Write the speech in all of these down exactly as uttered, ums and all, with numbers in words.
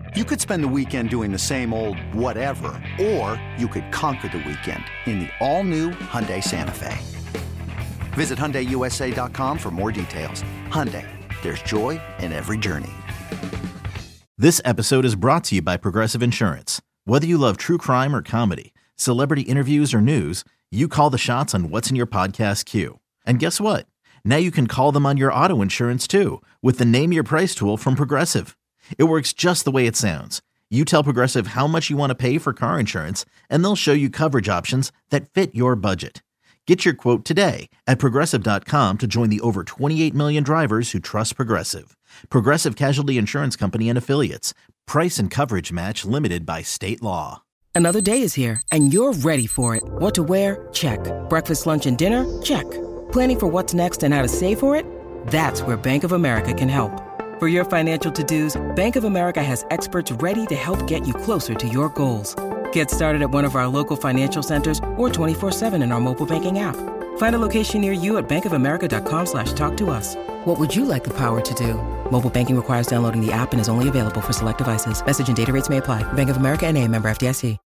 You could spend the weekend doing the same old whatever, or you could conquer the weekend in the all-new Hyundai Santa Fe. Visit Hyundai U S A dot com for more details. Hyundai, there's joy in every journey. This episode is brought to you by Progressive Insurance. Whether you love true crime or comedy, celebrity interviews or news, you call the shots on what's in your podcast queue. And guess what? Now you can call them on your auto insurance too with the Name Your Price tool from Progressive. It works just the way it sounds. You tell Progressive how much you want to pay for car insurance, and they'll show you coverage options that fit your budget. Get your quote today at Progressive dot com to join the over twenty-eight million drivers who trust Progressive. Progressive Casualty Insurance Company and Affiliates. Price and coverage match limited by state law. Another day is here, and you're ready for it. What to wear? Check. Breakfast, lunch, and dinner? Check. Planning for what's next and how to save for it? That's where Bank of America can help. For your financial to-dos, Bank of America has experts ready to help get you closer to your goals. Get started at one of our local financial centers or twenty-four seven in our mobile banking app. Find a location near you at bankofamerica.com slash talk to us. What would you like the power to do? Mobile banking requires downloading the app and is only available for select devices. Message and data rates may apply. Bank of America N A, member F D I C.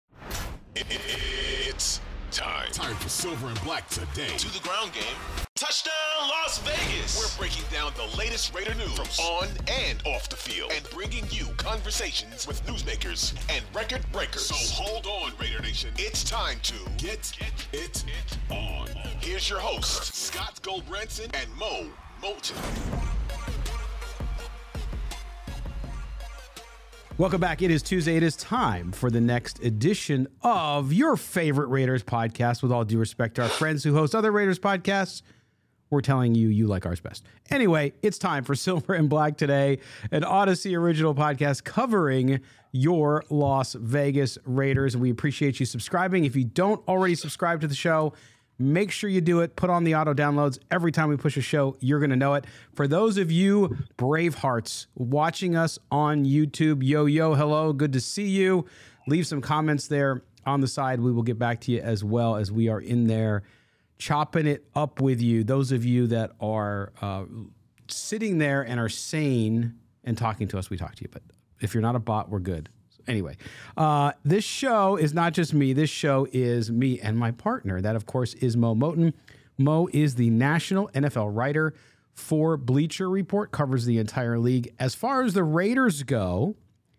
It's time. Time for Silver and Black today. To the ground game. Touchdown Las Vegas! We're breaking down the latest Raider news from on and off the field and bringing you conversations with newsmakers and record breakers. So hold on, Raider Nation. It's time to get, get it, it on. Here's your hosts, Scott Goldbranson and Mo Moulton. Welcome back. It is Tuesday. It is time for the next edition of your favorite Raiders podcast. With all due respect to our friends who host other Raiders podcasts, we're telling you you like ours best. Anyway, it's time for Silver and Black today, an Odyssey original podcast covering your Las Vegas Raiders. We appreciate you subscribing. If you don't already subscribe to the show, make sure you do it. Put on the auto downloads. Every time we push a show, you're going to know it. For those of you brave hearts watching us on YouTube, yo, yo, hello, good to see you. Leave some comments there on the side. We will get back to you as well as we are in there chopping it up with you. Those of you that are uh, sitting there and are sane and talking to us, we talk to you. But if you're not a bot, we're good. Anyway, uh, this show is not just me. This show is me and my partner. That, of course, is Mo Moulton. Mo is the national N F L writer for Bleacher Report, covers the entire league. As far as the Raiders go,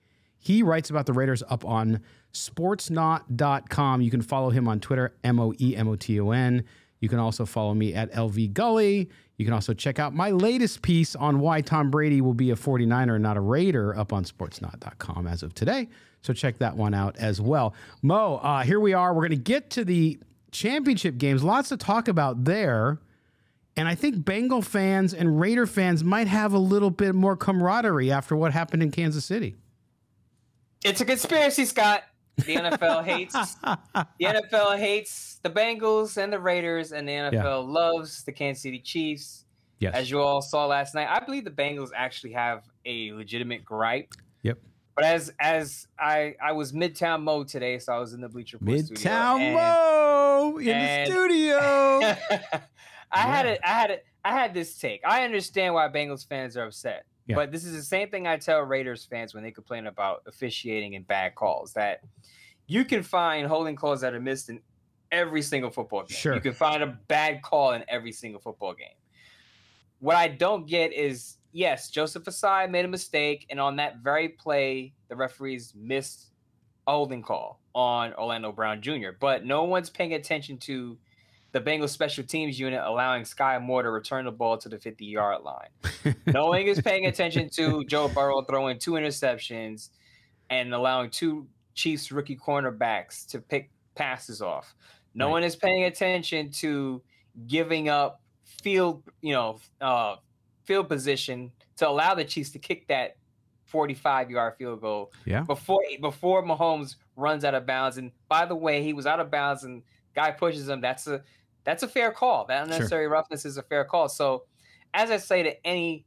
he writes about the Raiders up on sportsnaut dot com. You can follow him on Twitter, M O E M O T O N. You can also follow me at L V Gully. You can also check out my latest piece on why Tom Brady will be a forty-niner and not a Raider up on sportsnaut dot com as of today. So check that one out as well. Mo, uh, here we are. We're going to get to the championship games. Lots to talk about there. And I think Bengal fans and Raider fans might have a little bit more camaraderie after what happened in Kansas City. It's a conspiracy, Scott. The N F L hates the N F L hates the Bengals and the Raiders, and the N F L yeah. loves the Kansas City Chiefs. Yes. As you all saw last night, I believe the Bengals actually have a legitimate gripe. Yep. But as as I I was Midtown Mo today, so I was in the Bleacher Report studio. Midtown Mo in and, the studio. I yeah. had it. I had it. I had this take. I understand why Bengals fans are upset. Yeah. But this is the same thing I tell Raiders fans when they complain about officiating and bad calls, that you can find holding calls that are missed in every single football game. Sure. You can find a bad call in every single football game. What I don't get is, yes, Joseph Asai made a mistake, and on that very play, the referees missed a holding call on Orlando Brown Junior But no one's paying attention to the Bengals special teams unit allowing Sky Moore to return the ball to the fifty-yard line. No one is paying attention to Joe Burrow throwing two interceptions and allowing two Chiefs rookie cornerbacks to pick passes off. No right. one is paying attention to giving up field, you know, uh, field position to allow the Chiefs to kick that forty-five-yard field goal yeah. before before Mahomes runs out of bounds. And by the way, he was out of bounds and guy pushes him. That's a That's a fair call. That unnecessary sure. roughness is a fair call. So, as I say to any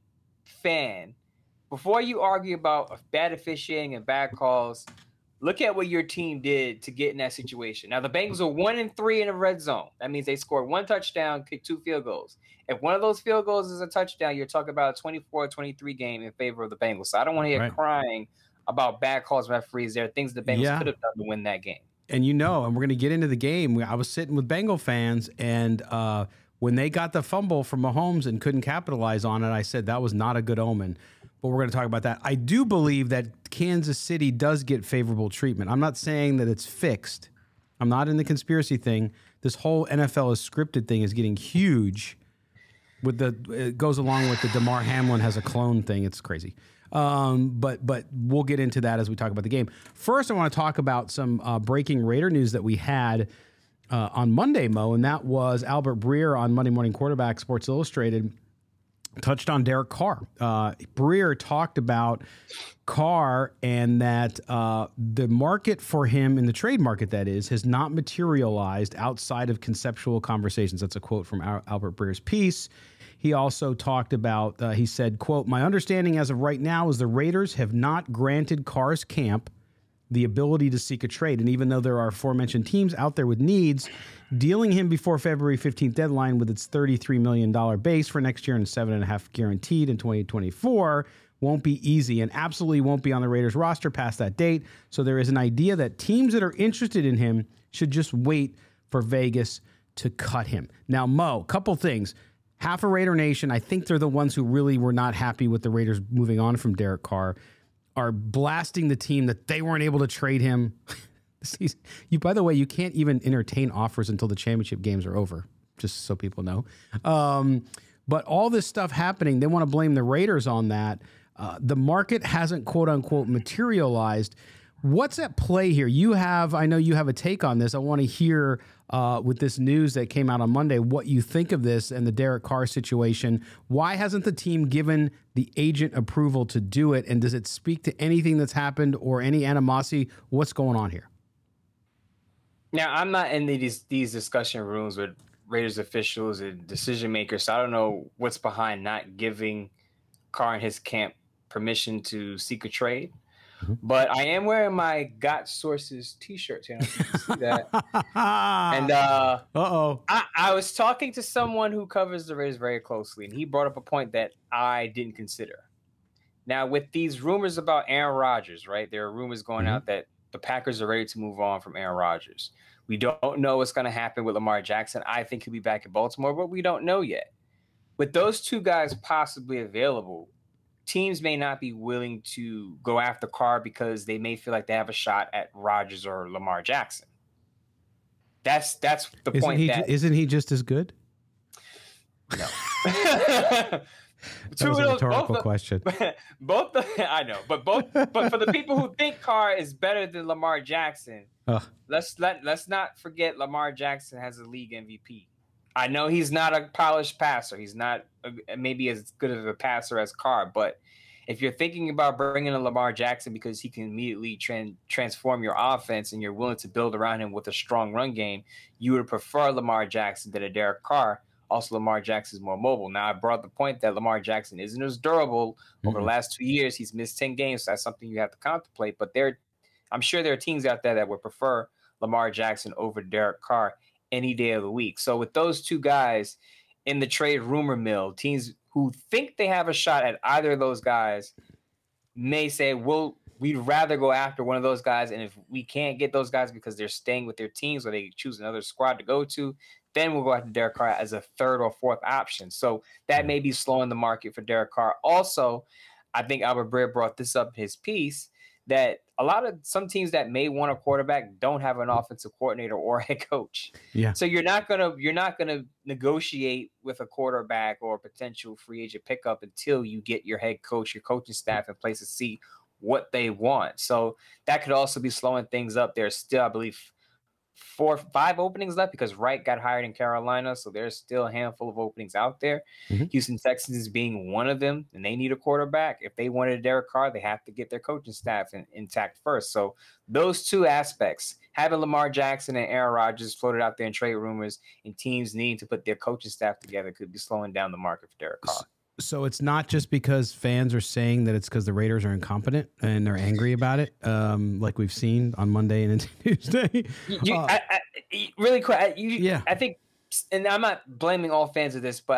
fan, before you argue about bad officiating and bad calls, look at what your team did to get in that situation. Now, the Bengals are one and three in the red zone. That means they scored one touchdown, kicked two field goals. If one of those field goals is a touchdown, you're talking about a twenty-four twenty-three game in favor of the Bengals. So I don't want to hear right. crying about bad calls, referees. There are things the Bengals Yeah. could have done to win that game. And you know, and we're going to get into the game. I was sitting with Bengal fans, and uh, when they got the fumble from Mahomes and couldn't capitalize on it, I said that was not a good omen. But we're going to talk about that. I do believe that Kansas City does get favorable treatment. I'm not saying that it's fixed. I'm not in the conspiracy thing. This whole N F L is scripted thing is getting huge. With the it goes along with the Damar Hamlin has a clone thing. It's crazy. Um, but but we'll get into that as we talk about the game. First, I want to talk about some uh, breaking Raider news that we had uh, on Monday, Mo, and that was Albert Breer on Monday Morning Quarterback Sports Illustrated touched on Derek Carr. Uh, Breer talked about Carr and that uh, the market for him in the trade market, that is, has not materialized outside of conceptual conversations. That's a quote from Al- Albert Breer's piece. He also talked about, uh, he said, quote, "My understanding as of right now is the Raiders have not granted Carr's camp the ability to seek a trade. And even though there are aforementioned teams out there with needs, dealing him before February fifteenth deadline with its thirty-three million dollars base for next year and seven and a half guaranteed in twenty twenty-four won't be easy and absolutely won't be on the Raiders roster past that date. So there is an idea that teams that are interested in him should just wait for Vegas to cut him." Now, Mo, couple things. Half of Raider Nation, I think they're the ones who really were not happy with the Raiders moving on from Derek Carr, are blasting the team that they weren't able to trade him. You, by the way, you can't even entertain offers until the championship games are over, just so people know. Um, but all this stuff happening, they want to blame the Raiders on that. Uh, the market hasn't, quote unquote, materialized. What's at play here? You have, I know you have a take on this. I want to hear uh, with this news that came out on Monday, what you think of this and the Derek Carr situation. Why hasn't the team given the agent approval to do it? And does it speak to anything that's happened or any animosity? What's going on here? Now, I'm not in these these discussion rooms with Raiders officials and decision makers, so I don't know what's behind not giving Carr and his camp permission to seek a trade. Mm-hmm. But I am wearing my Got Sources T-shirt. You know, you can see that. And uh, uh-oh, I, I was talking to someone who covers the Raiders very closely, and he brought up a point that I didn't consider. Now, with these rumors about Aaron Rodgers, right? There are rumors going mm-hmm. out that the Packers are ready to move on from Aaron Rodgers. We don't know what's going to happen with Lamar Jackson. I think he'll be back in Baltimore, but we don't know yet. With those two guys possibly available, teams may not be willing to go after Carr because they may feel like they have a shot at Rodgers or Lamar Jackson. That's that's the isn't point. He, that isn't he just as good? No. That Two was of a those, rhetorical both question. The, both the, I know, but both but for the people who think Carr is better than Lamar Jackson, Ugh. let's let let's not forget Lamar Jackson has a league M V P. I know he's not a polished passer. He's not a, maybe as good of a passer as Carr, but if you're thinking about bringing in Lamar Jackson because he can immediately tran- transform your offense and you're willing to build around him with a strong run game, you would prefer Lamar Jackson than a Derek Carr. Also, Lamar Jackson is more mobile. Now, I brought the point that Lamar Jackson isn't as durable. Mm-hmm. Over the last two years, he's missed ten games, so that's something you have to contemplate. But there, I'm sure there are teams out there that would prefer Lamar Jackson over Derek Carr any day of the week. So with those two guys in the trade rumor mill, teams who think they have a shot at either of those guys may say, well, we'd rather go after one of those guys. And if we can't get those guys because they're staying with their teams or they choose another squad to go to, then we'll go after Derek Carr as a third or fourth option. So that may be slowing the market for Derek Carr. Also, I think Albert Breer brought this up in his piece, that a lot of some teams that may want a quarterback don't have an offensive coordinator or head coach. Yeah. So you're not gonna you're not gonna negotiate with a quarterback or a potential free agent pickup until you get your head coach, your coaching staff in place to see what they want. So that could also be slowing things up. There's still, I believe, four, five openings left because Wright got hired in Carolina. So there's still a handful of openings out there. Mm-hmm. Houston Texans being one of them, and they need a quarterback. If they wanted a Derek Carr, they have to get their coaching staff in, intact first. So those two aspects, having Lamar Jackson and Aaron Rodgers floated out there in trade rumors and teams needing to put their coaching staff together, could be slowing down the market for Derek Carr. So it's not just because fans are saying that it's because the Raiders are incompetent and they're angry about it, um, like we've seen on Monday and into Tuesday. You, uh, I, I, really quick, I, you, yeah. I think, and I'm not blaming all fans of this, but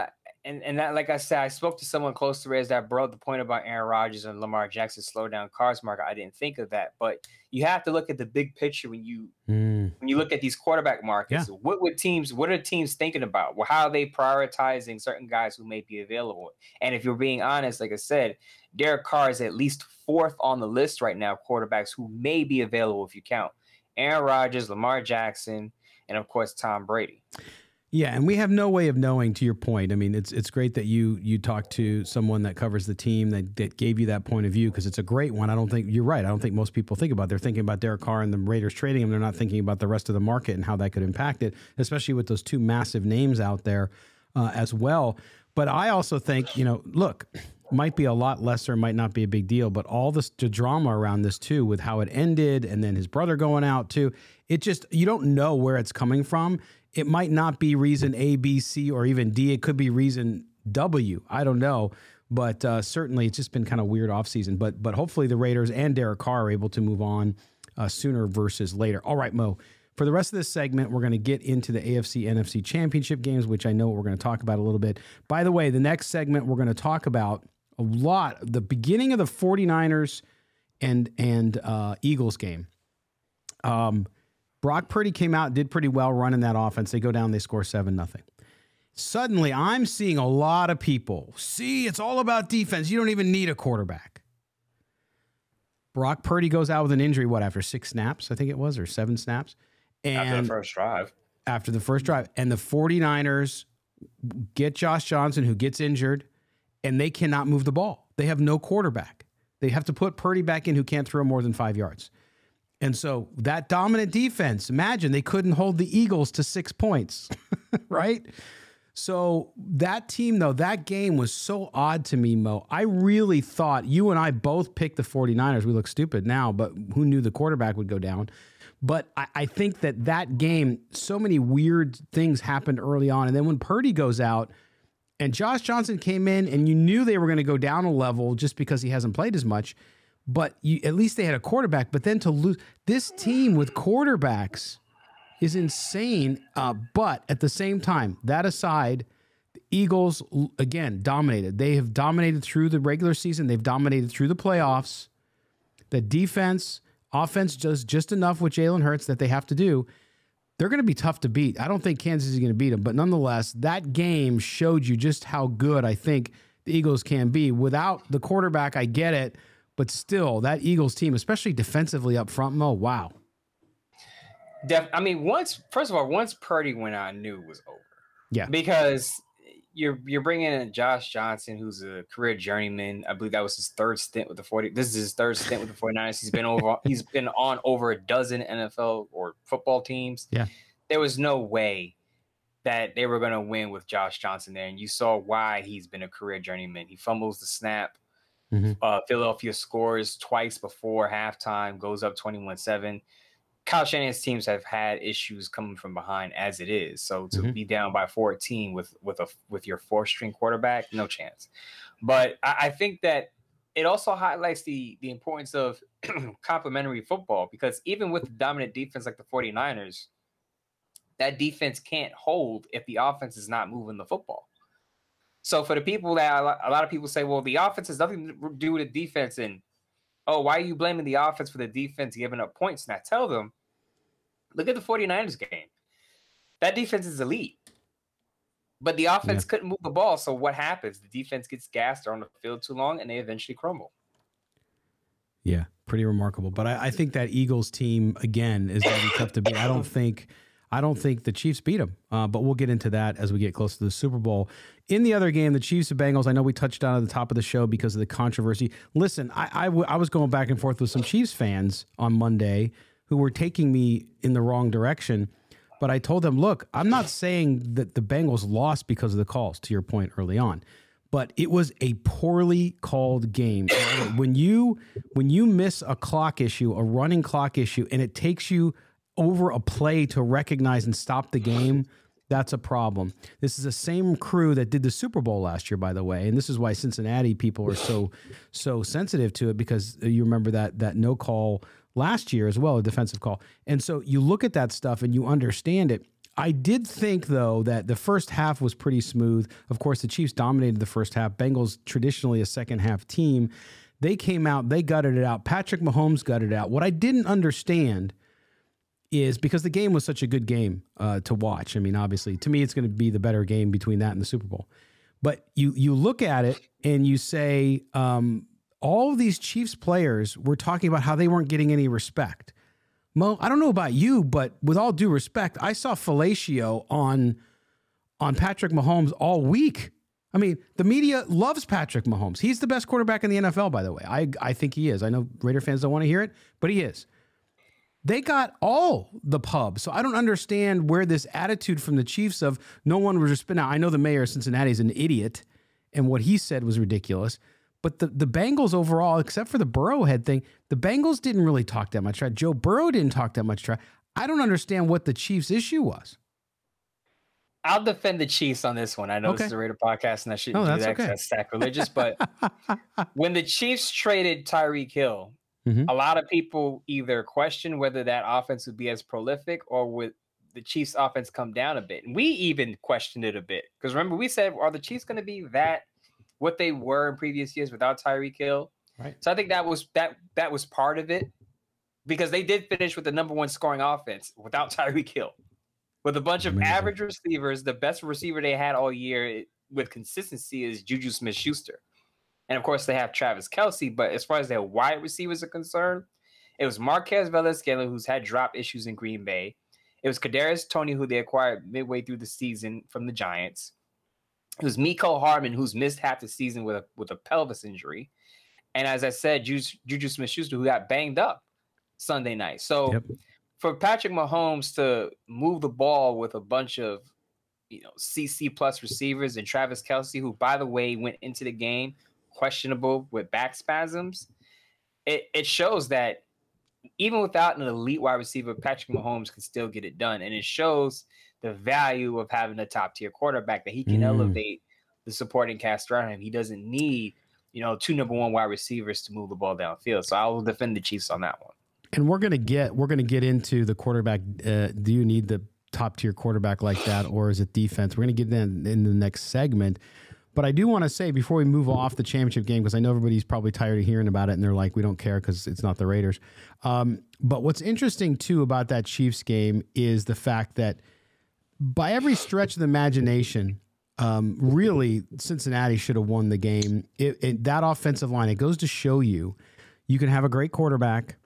and and that, like I said, I spoke to someone close to Raiders that brought the point about Aaron Rodgers and Lamar Jackson slow down cars market. I didn't think of that, but you have to look at the big picture when you mm. when you look at these quarterback markets. Yeah. What would teams? What are teams thinking about? Well, how are they prioritizing certain guys who may be available? And if you're being honest, like I said, Derek Carr is at least fourth on the list right now of quarterbacks who may be available if you count Aaron Rodgers, Lamar Jackson, and of course Tom Brady. Yeah, and we have no way of knowing, to your point. I mean, it's it's great that you you talked to someone that covers the team that, that gave you that point of view, because it's a great one. I don't think you're right. I don't think most people think about it. They're thinking about Derek Carr and the Raiders trading him. They're not thinking about the rest of the market and how that could impact it, especially with those two massive names out there uh, as well. But I also think, you know, look, might be a lot lesser, might not be a big deal, but all this the drama around this too, with how it ended and then his brother going out too, it just, you don't know where it's coming from. It might not be reason A, B, C, or even D. It could be reason W. I don't know. But uh, certainly it's just been kind of weird offseason. But but hopefully the Raiders and Derek Carr are able to move on uh, sooner versus later. All right, Mo. For the rest of this segment, we're going to get into the A F C, N F C championship games, which I know we're going to talk about a little bit. By the way, the next segment we're going to talk about a lot, the beginning of the 49ers and, and uh, Eagles game. Um Brock Purdy came out, did pretty well running that offense. They go down, they score seven nothing. Suddenly, I'm seeing a lot of people, see, it's all about defense. You don't even need a quarterback. Brock Purdy goes out with an injury, what, after six snaps, I think it was, or seven snaps? And after the first drive. After the first drive. And the 49ers get Josh Johnson, who gets injured, and they cannot move the ball. They have no quarterback. They have to put Purdy back in, who can't throw more than five yards. And so that dominant defense, imagine they couldn't hold the Eagles to six points, right? So that team, though, that game was so odd to me, Mo. I really thought you and I both picked the 49ers. We look stupid now, but who knew the quarterback would go down? But I, I think that that game, so many weird things happened early on. And then when Purdy goes out and Josh Johnson came in and you knew they were going to go down a level just because he hasn't played as much, but you, at least they had a quarterback. But then to lose this team with quarterbacks is insane. Uh, but at the same time, that aside, the Eagles, again, dominated. They have dominated through the regular season. They've dominated through the playoffs. The defense, offense does just enough with Jalen Hurts that they have to do. They're going to be tough to beat. I don't think Kansas is going to beat them. But nonetheless, that game showed you just how good I think the Eagles can be. Without the quarterback, I get it. But still, that Eagles team, especially defensively up front, Mo, wow. Def, I mean, once first of all, once Purdy went out, I knew it was over. Yeah, because you're you're bringing in Josh Johnson, who's a career journeyman. I believe that was his third stint with the 40. This is his third stint with the 49ers. He's been over. He's been on over a dozen N F L or football teams. Yeah, there was no way that they were going to win with Josh Johnson there, and you saw why he's been a career journeyman. He fumbles the snap. Mm-hmm. Uh, Philadelphia scores twice before halftime, goes up twenty-one seven. Kyle Shanahan's teams have had issues coming from behind as it is. So to mm-hmm. be down by fourteen with with a with your fourth string quarterback, no chance. But I, I think that it also highlights the the importance of complementary football, because even with the dominant defense like the 49ers, that defense can't hold if the offense is not moving the football. So for the people that a lot of people say, well, the offense has nothing to do with the defense, and oh, why are you blaming the offense for the defense giving up points? And I tell them, look at the 49ers game. That defense is elite. But the offense yeah. couldn't move the ball. So what happens? The defense gets gassed, they're on the field too long, and they eventually crumble. Yeah, pretty remarkable. But I, I think that Eagles team, again, is going to be tough to beat. I don't think I don't think the Chiefs beat them. Uh, but we'll get into that as we get close to the Super Bowl. In the other game, the Chiefs and Bengals, I know we touched on at the top of the show because of the controversy. Listen, I, I, w- I was going back and forth with some Chiefs fans on Monday who were taking me in the wrong direction. But I told them, look, I'm not saying that the Bengals lost because of the calls, to your point early on. But it was a poorly called game. when you when you miss a clock issue, a running clock issue, and it takes you over a play to recognize and stop the game, that's a problem. This is the same crew that did the Super Bowl last year, by the way, and this is why Cincinnati people are so so sensitive to it, because you remember that that no call last year as well, a defensive call. And so you look at that stuff and you understand it. I did think, though, that the first half was pretty smooth. Of course, the Chiefs dominated the first half. Bengals, traditionally a second half team, they came out, they gutted it out. Patrick Mahomes gutted it out. What I didn't understand is because the game was such a good game uh, to watch. I mean, obviously, to me, it's going to be the better game between that and the Super Bowl. But you you look at it and you say, um, all of these Chiefs players were talking about how they weren't getting any respect. Mo, I don't know about you, but with all due respect, I saw fellatio on on Patrick Mahomes all week. I mean, the media loves Patrick Mahomes. He's the best quarterback in the N F L, by the way. I, I think he is. I know Raider fans don't want to hear it, but he is. They got all the pub. So I don't understand where this attitude from the Chiefs of no one was respect. Now, I know the mayor of Cincinnati is an idiot, and what he said was ridiculous. But the, the Bengals overall, except for the Burrowhead thing, the Bengals didn't really talk that much trash. Joe Burrow didn't talk that much trash. I don't understand what the Chiefs' issue was. I'll defend the Chiefs on this one. I know okay. This is a Raider podcast, and I shouldn't oh, do that's that because okay. that's sacrilegious. But when the Chiefs traded Tyreek Hill, mm-hmm. a lot of people either question whether that offense would be as prolific or would the Chiefs' offense come down a bit. And we even questioned it a bit. Because remember, we said, are the Chiefs going to be that what they were in previous years without Tyreek Hill? Right. So I think that was that that was part of it. Because they did finish with the number one scoring offense without Tyreek Hill. With a bunch of Amazing. average receivers, the best receiver they had all year with consistency is Juju Smith-Schuster. And, of course, they have Travis Kelce. But as far as their wide receivers are concerned, it was Marquez Valdes-Scantling, who's had drop issues in Green Bay. It was Kadarius Toney, who they acquired midway through the season from the Giants. It was Mecole Hardman, who's missed half the season with a, with a pelvis injury. And as I said, Juju, Juju Smith-Schuster, who got banged up Sunday night. So yep. for Patrick Mahomes to move the ball with a bunch of, you know, C C plus receivers and Travis Kelce, who, by the way, went into the game questionable with back spasms, it, it shows that even without an elite wide receiver, Patrick Mahomes can still get it done. And it shows the value of having a top-tier quarterback, that he can mm. elevate the supporting cast around him. He doesn't need, you know, two number one wide receivers to move the ball downfield. So I will defend the Chiefs on that one. And we're gonna get we're gonna get into the quarterback. Uh, do you need the top tier quarterback like that, or is it defense? We're gonna get in in the next segment. But I do want to say before we move off the championship game, because I know everybody's probably tired of hearing about it, and they're like, we don't care because it's not the Raiders. Um, but what's interesting too about that Chiefs game is the fact that by every stretch of the imagination, um, really Cincinnati should have won the game. It, it, that offensive line, it goes to show you, you can have a great quarterback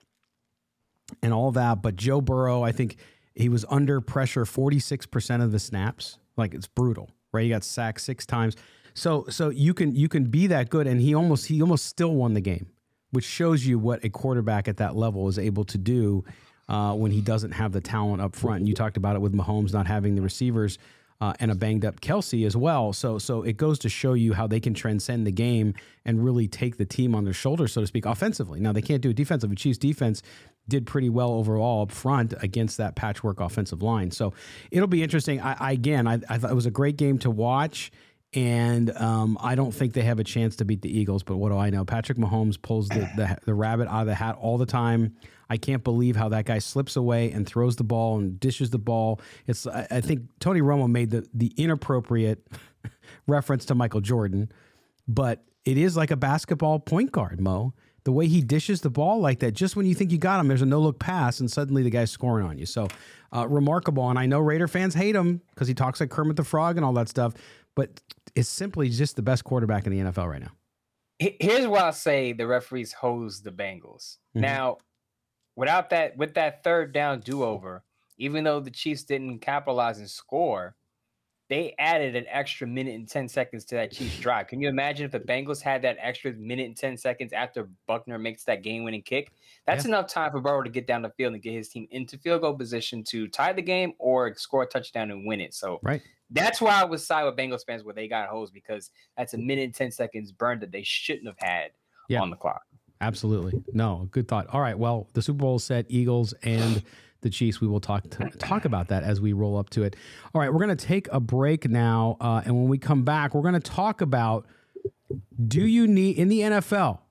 and all that, but Joe Burrow, I think he was under pressure forty-six percent of the snaps. Like, it's brutal, right? He got sacked six times. So so you can you can be that good, and he almost he almost still won the game, which shows you what a quarterback at that level is able to do uh, when he doesn't have the talent up front. And you talked about it with Mahomes not having the receivers uh, and a banged up Kelce as well. So so it goes to show you how they can transcend the game and really take the team on their shoulders, so to speak, offensively. Now, they can't do it defensively. Chiefs defense did pretty well overall up front against that patchwork offensive line. So it'll be interesting. I, I again, I, I thought it was a great game to watch. And um, I don't think they have a chance to beat the Eagles, but what do I know? Patrick Mahomes pulls the, the the rabbit out of the hat all the time. I can't believe how that guy slips away and throws the ball and dishes the ball. It's I, I think Tony Romo made the the inappropriate reference to Michael Jordan, but it is like a basketball point guard, Mo. The way he dishes the ball like that, just when you think you got him, there's a no-look pass, and suddenly the guy's scoring on you. So uh, remarkable. And I know Raider fans hate him because he talks like Kermit the Frog and all that stuff, but it's simply just the best quarterback in the N F L right now. Here's why I say the referees hose the Bengals. Mm-hmm. Now, without that, with that third down do-over, even though the Chiefs didn't capitalize and score, they added an extra minute and ten seconds to that Chiefs drive. Can you imagine if the Bengals had that extra minute and ten seconds after Buckner makes that game-winning kick? That's yeah. enough time for Burrow to get down the field and get his team into field goal position to tie the game or score a touchdown and win it. So right. That's why I was side with Bengals fans where they got hosed, because that's a minute and ten seconds burned that they shouldn't have had yeah. on the clock. Absolutely. No, good thought. All right, well, the Super Bowl is set, Eagles and the Chiefs. We will talk to, talk about that as we roll up to it. All right, we're going to take a break now, uh, and when we come back, we're going to talk about, do you need, in the N F L,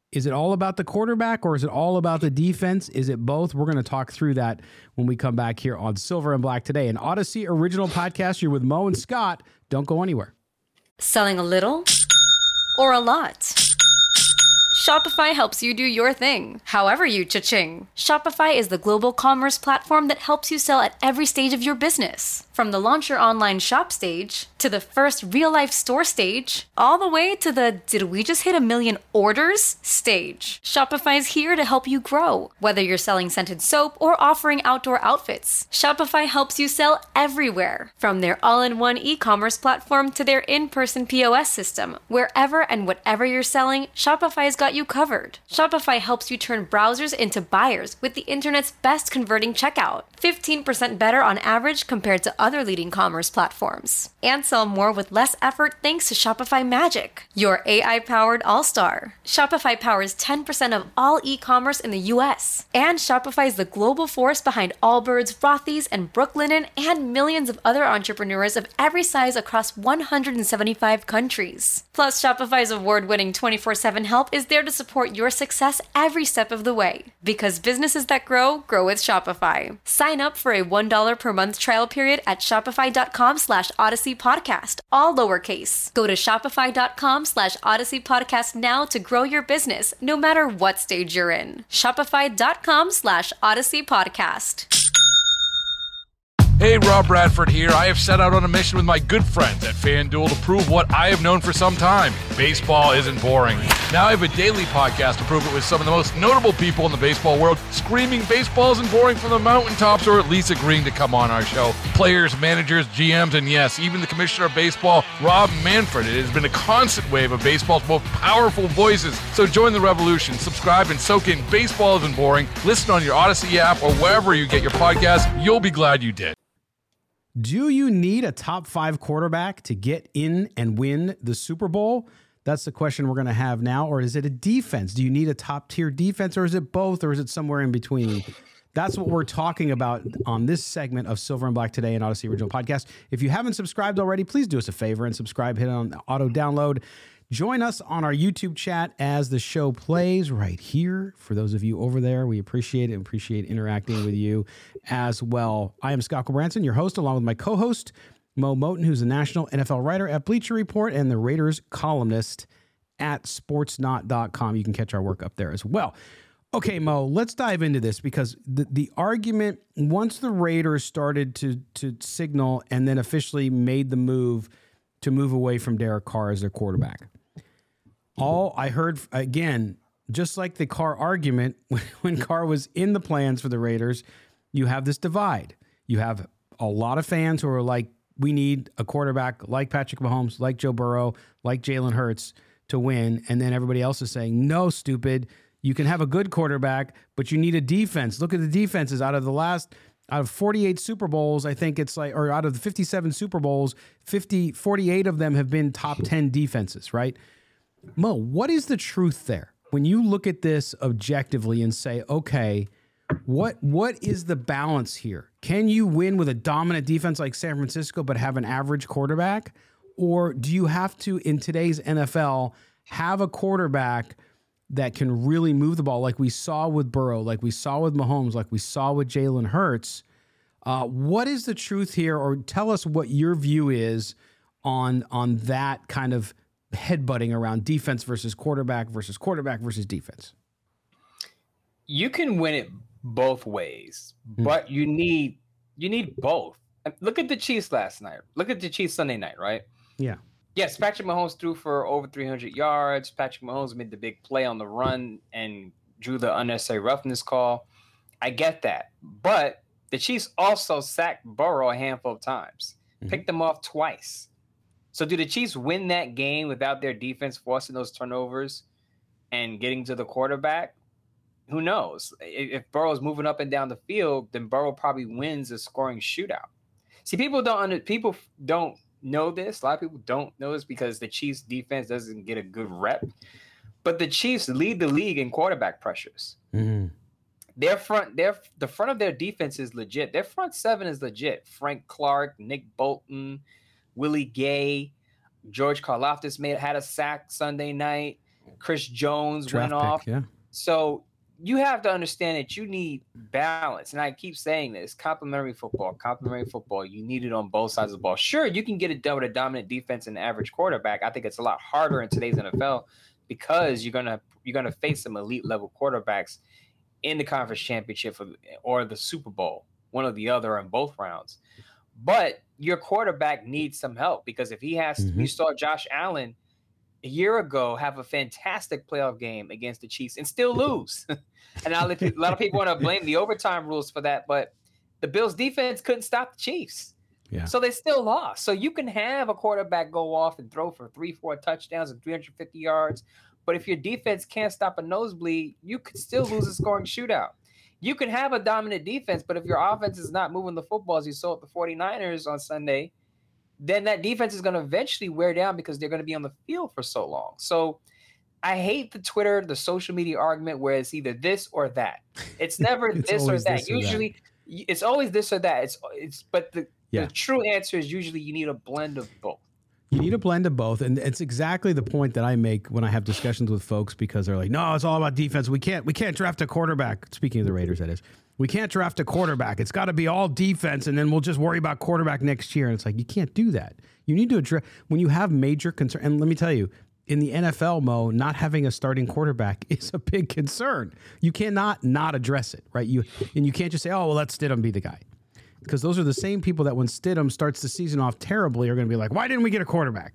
Is it all about the quarterback or is it all about the defense? Is it both? We're going to talk through that when we come back here on Silver and Black today. An Odyssey original podcast. You're with Mo and Scott. Don't go anywhere. Selling a little or a lot? Shopify helps you do your thing, however you cha-ching. Shopify is the global commerce platform that helps you sell at every stage of your business. From the launch your online shop stage, to the first real-life store stage, all the way to the did we just hit a million orders stage. Shopify's here to help you grow. Whether you're selling scented soap or offering outdoor outfits, Shopify helps you sell everywhere. From their all-in-one e-commerce platform to their in-person P O S system, wherever and whatever you're selling, Shopify's got you covered. Shopify helps you turn browsers into buyers with the internet's best converting checkout. fifteen percent better on average compared to other leading commerce platforms. And sell more with less effort thanks to Shopify Magic, your A I-powered all-star. Shopify powers ten percent of all e-commerce in the U S. And Shopify is the global force behind Allbirds, Rothy's, and Brooklinen, and millions of other entrepreneurs of every size across one hundred seventy-five countries. Plus, Shopify's award-winning twenty-four seven help is there to support your success every step of the way. Because businesses that grow, grow with Shopify. Sign up for a one dollar per month trial period at shopify.com slash Odyssey Podcast, all lowercase. Go to shopify.com slash Odyssey Podcast now to grow your business, no matter what stage you're in. Shopify.com slash Odyssey Podcast. Hey, Rob Bradford here. I have set out on a mission with my good friends at FanDuel to prove what I have known for some time. Baseball isn't boring. Now I have a daily podcast to prove it with some of the most notable people in the baseball world, screaming baseball isn't boring from the mountaintops, or at least agreeing to come on our show. Players, managers, G Ms, and yes, even the commissioner of baseball, Rob Manfred. It has been a constant wave of baseball's most powerful voices. So join the revolution. Subscribe and soak in Baseball Isn't Boring. Listen on your Odyssey app or wherever you get your podcasts. You'll be glad you did. Do you need a top five quarterback to get in and win the Super Bowl? That's the question we're going to have now. Or is it a defense? Do you need a top tier defense, or is it both, or is it somewhere in between? That's what we're talking about on this segment of Silver and Black Today, an Odyssey Original Podcast. If you haven't subscribed already, please do us a favor and subscribe. Hit on auto download. Join us on our YouTube chat as the show plays right here. For those of you over there, we appreciate it and appreciate interacting with you as well. I am Scott Branson, your host, along with my co-host, Mo Moten, who's a national N F L writer at Bleacher Report and the Raiders columnist at sportsnot dot com. You can catch our work up there as well. Okay, Mo, let's dive into this, because the, the argument, once the Raiders started to to signal and then officially made the move to move away from Derek Carr as their quarterback, all I heard, again, just like the Carr argument, when, when Carr was in the plans for the Raiders, you have this divide. You have a lot of fans who are like, we need a quarterback like Patrick Mahomes, like Joe Burrow, like Jalen Hurts to win. And then everybody else is saying, no, stupid. You can have a good quarterback, but you need a defense. Look at the defenses out of the last, out of forty-eight Super Bowls, I think it's like, or out of the fifty-seven Super Bowls, fifty, forty-eight of them have been top ten defenses, right? Mo, what is the truth there? When you look at this objectively and say, okay, what what is the balance here? Can you win with a dominant defense like San Francisco but have an average quarterback? Or do you have to, in today's N F L, have a quarterback that can really move the ball like we saw with Burrow, like we saw with Mahomes, like we saw with Jalen Hurts? Uh, what is the truth here? Or tell us what your view is on, on that kind of headbutting around defense versus quarterback versus quarterback versus defense. You can win it both ways, mm-hmm. but you need you need both. Look at the Chiefs last night. Look at the Chiefs Sunday night, right? Yeah. Yes, Patrick Mahomes threw for over three hundred yards. Patrick Mahomes made the big play on the run and drew the unnecessary roughness call. I get that. But the Chiefs also sacked Burrow a handful of times, mm-hmm. picked them off twice. So do the Chiefs win that game without their defense forcing those turnovers and getting to the quarterback? Who knows? If Burrow's moving up and down the field, then Burrow probably wins a scoring shootout. See, people don't people don't know this. A lot of people don't know this because the Chiefs' defense doesn't get a good rep. But the Chiefs lead the league in quarterback pressures. Mm-hmm. Their front, their the front of their defense is legit. Their front seven is legit. Frank Clark, Nick Bolton, Willie Gay, George Karlaftis made had a sack Sunday night. Chris Jones Draft went pick, off. yeah. So you have to understand that you need balance. And I keep saying this, complementary football, complementary football, you need it on both sides of the ball. Sure, you can get it done with a dominant defense and average quarterback. I think it's a lot harder in today's N F L because you're gonna you're gonna face some elite level quarterbacks in the conference championship or, or the Super Bowl, one or the other in both rounds. But your quarterback needs some help because if he has, mm-hmm. you saw Josh Allen a year ago have a fantastic playoff game against the Chiefs and still lose. And a lot of people want to blame the overtime rules for that, but the Bills defense couldn't stop the Chiefs. Yeah. So they still lost. So you can have a quarterback go off and throw for three, four touchdowns and three hundred fifty yards. But if your defense can't stop a nosebleed, you could still lose a scoring shootout. You can have a dominant defense, but if your offense is not moving the football as you saw at the 49ers on Sunday, then that defense is going to eventually wear down because they're going to be on the field for so long. So I hate the Twitter, the social media argument where it's either this or that. It's never it's this or that. This or usually that. It's always this or that. It's it's but the, yeah. the true answer is usually you need a blend of both. You need a blend of both. And it's exactly the point that I make when I have discussions with folks because they're like, no, it's all about defense. We can't we can't draft a quarterback. Speaking of the Raiders, that is. We can't draft a quarterback. It's got to be all defense, and then we'll just worry about quarterback next year. And it's like, you can't do that. You need to address when you have major concern. And let me tell you, in the N F L, Mo, not having a starting quarterback is a big concern. You cannot not address it, right? You and you can't just say, oh, well, let Stidham be the guy. Because those are the same people that when Stidham starts the season off terribly are going to be like, why didn't we get a quarterback?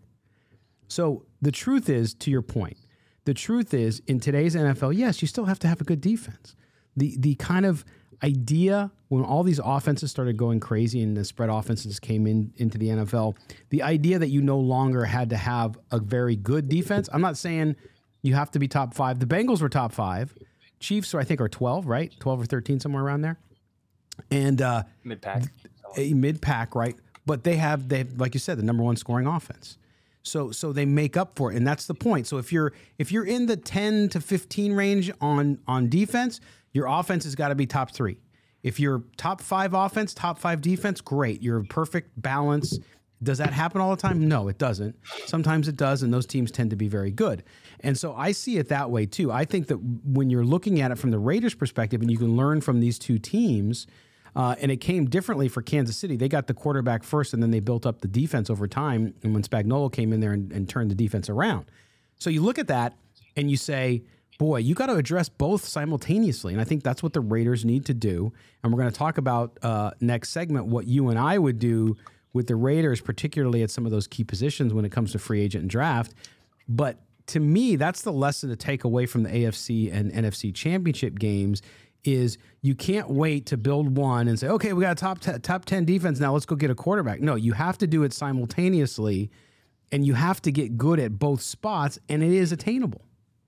So the truth is, to your point, the truth is in today's N F L, yes, you still have to have a good defense. The the kind of idea when all these offenses started going crazy and the spread offenses came in into the N F L, the idea that you no longer had to have a very good defense. I'm not saying you have to be top five. The Bengals were top five. Chiefs, I think, are twelve, right? twelve or thirteen, somewhere around there. And uh, mid-pack. A mid-pack, right? But they have, they have, like you said, the number one scoring offense. So so they make up for it, and that's the point. So if you're if you're in the ten to fifteen range on on defense, your offense has got to be top three. If you're top five offense, top five defense, great. You're a perfect balance. Does that happen all the time? No, it doesn't. Sometimes it does, and those teams tend to be very good. And so I see it that way too. I think that when you're looking at it from the Raiders' perspective, and you can learn from these two teams, uh, and it came differently for Kansas City. They got the quarterback first, and then they built up the defense over time. And when Spagnuolo came in there and, and turned the defense around. So you look at that, and you say, boy, you got to address both simultaneously. And I think that's what the Raiders need to do. And we're going to talk about uh, next segment what you and I would do with the Raiders, particularly at some of those key positions when it comes to free agent and draft. But to me, that's the lesson to take away from the A F C and N F C championship games is you can't wait to build one and say, okay, we got a top t- top ten defense now, let's go get a quarterback. No, you have to do it simultaneously, and you have to get good at both spots, and it is attainable.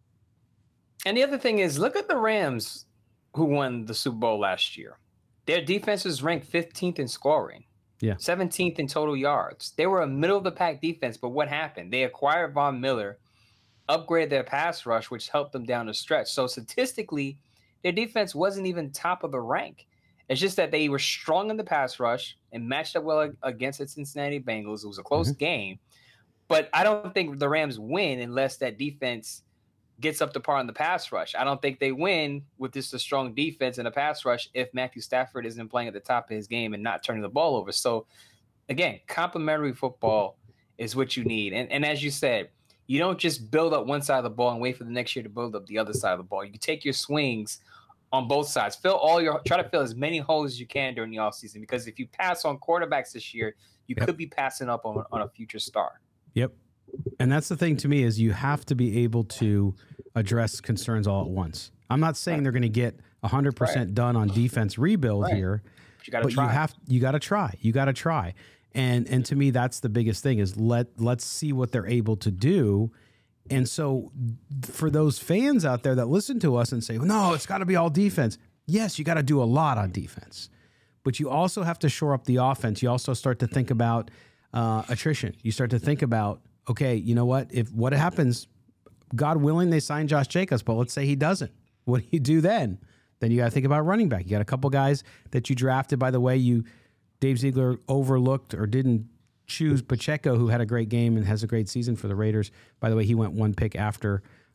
And the other thing is, look at the Rams who won the Super Bowl last year. Their defense was ranked fifteenth in scoring, yeah, seventeenth in total yards. They were a middle-of-the-pack defense, but what happened? They acquired Von Miller, upgraded their pass rush, which helped them down the stretch. So statistically, their defense wasn't even top of the rank. It's just that they were strong in the pass rush and matched up well against the Cincinnati Bengals. It was a close mm-hmm. game. But I don't think the Rams win unless that defense gets up to par in the pass rush. I don't think they win with just a strong defense and a pass rush if Matthew Stafford isn't playing at the top of his game and not turning the ball over. So, again, complementary football is what you need. And, and as you said, you don't just build up one side of the ball and wait for the next year to build up the other side of the ball. You take your swings on both sides. Fill all your try to fill as many holes as you can during the offseason, because if you pass on quarterbacks this year, you yep. could be passing up on, on a future star. Yep. And that's the thing to me is you have to be able to address concerns all at once. I'm not saying right. they're going to get one hundred percent right. done on defense rebuild right. here, but you got to but try. you have you got to try. You got to try. And and to me that's the biggest thing is let let's see what they're able to do. And so for those fans out there that listen to us and say, well, "No, it's got to be all defense." Yes, you got to do a lot on defense. But you also have to shore up the offense. You also start to think about uh, attrition. You start to think about, okay, you know what? If what happens, God willing, they sign Josh Jacobs, but let's say he doesn't. What do you do then? Then you got to think about running back. You got a couple guys that you drafted. By the way, you Dave Ziegler overlooked or didn't choose Pacheco, who had a great game and has a great season for the Raiders. By the way, he went one pick after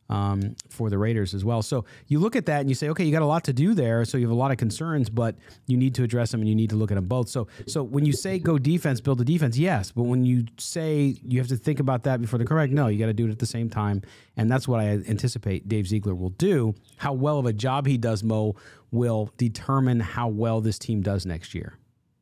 um, for the Raiders as well. So you look at that and you say, okay, you got a lot to do there. So you have a lot of concerns, but you need to address them and you need to look at them both. So, so when you say go defense, build a defense, yes. But when you say you have to think about that before the correct, no, you got to do it at the same time. And that's what I anticipate Dave Ziegler will do. How well of a job he does, Mo, will determine how well this team does next year.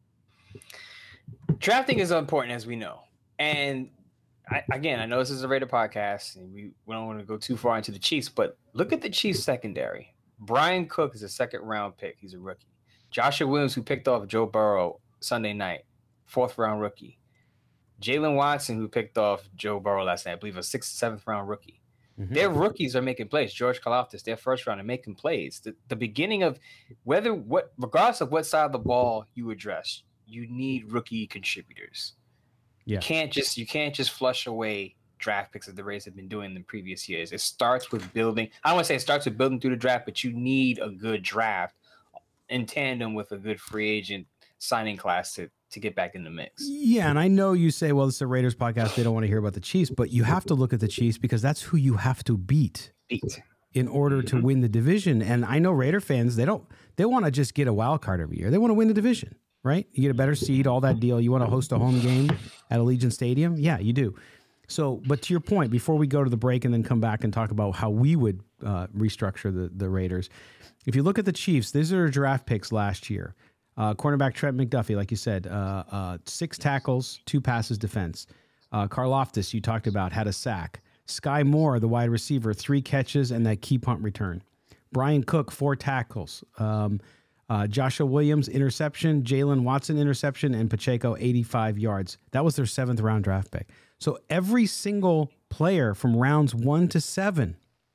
Drafting is important, as we know. And I, again, I know this is a Raider podcast, and we, we don't want to go too far into the Chiefs, but look at the Chiefs secondary. Brian Cook is a second-round pick. He's a rookie. Joshua Williams, who picked off Joe Burrow Sunday night, fourth-round rookie. Jalen Watson, who picked off Joe Burrow last night, I believe a sixth, seventh-round rookie. Mm-hmm. Their rookies are making plays. George Karlaftis, their first round, are making plays. The, the beginning of whether what, regardless of what side of the ball you address, you need rookie contributors. Yeah. You can't just you can't just flush away draft picks that the Rays have been doing in the previous years. It starts with building. I don't want to say it starts with building through the draft, but you need a good draft in tandem with a good free agent signing class to to get back in the mix. Yeah, and I know you say, well, this is a Raiders podcast. They don't want to hear about the Chiefs, but you have to look at the Chiefs because that's who you have to beat. Beat. In order to mm-hmm. win the division. And I know Raider fans, they don't they want to just get a wild card every year. They want to win the division. Right? You get a better seed, all that deal. You want to host a home game at Allegiant Stadium? Yeah, you do. So, but to your point, before we go to the break and then come back and talk about how we would uh, restructure the, the Raiders, if you look at the Chiefs, these are draft picks last year. Uh, cornerback Trent McDuffie, like you said, uh, uh, six tackles, two passes defense. Uh, Karlaftis, you talked about, had a sack. Sky Moore, the wide receiver, three catches and that key punt return. Brian Cook, four tackles. Um Uh, Joshua Williams, interception, Jalen Watson, interception, and Pacheco, eighty-five yards. That was their seventh round draft pick. So every single player from rounds one to seven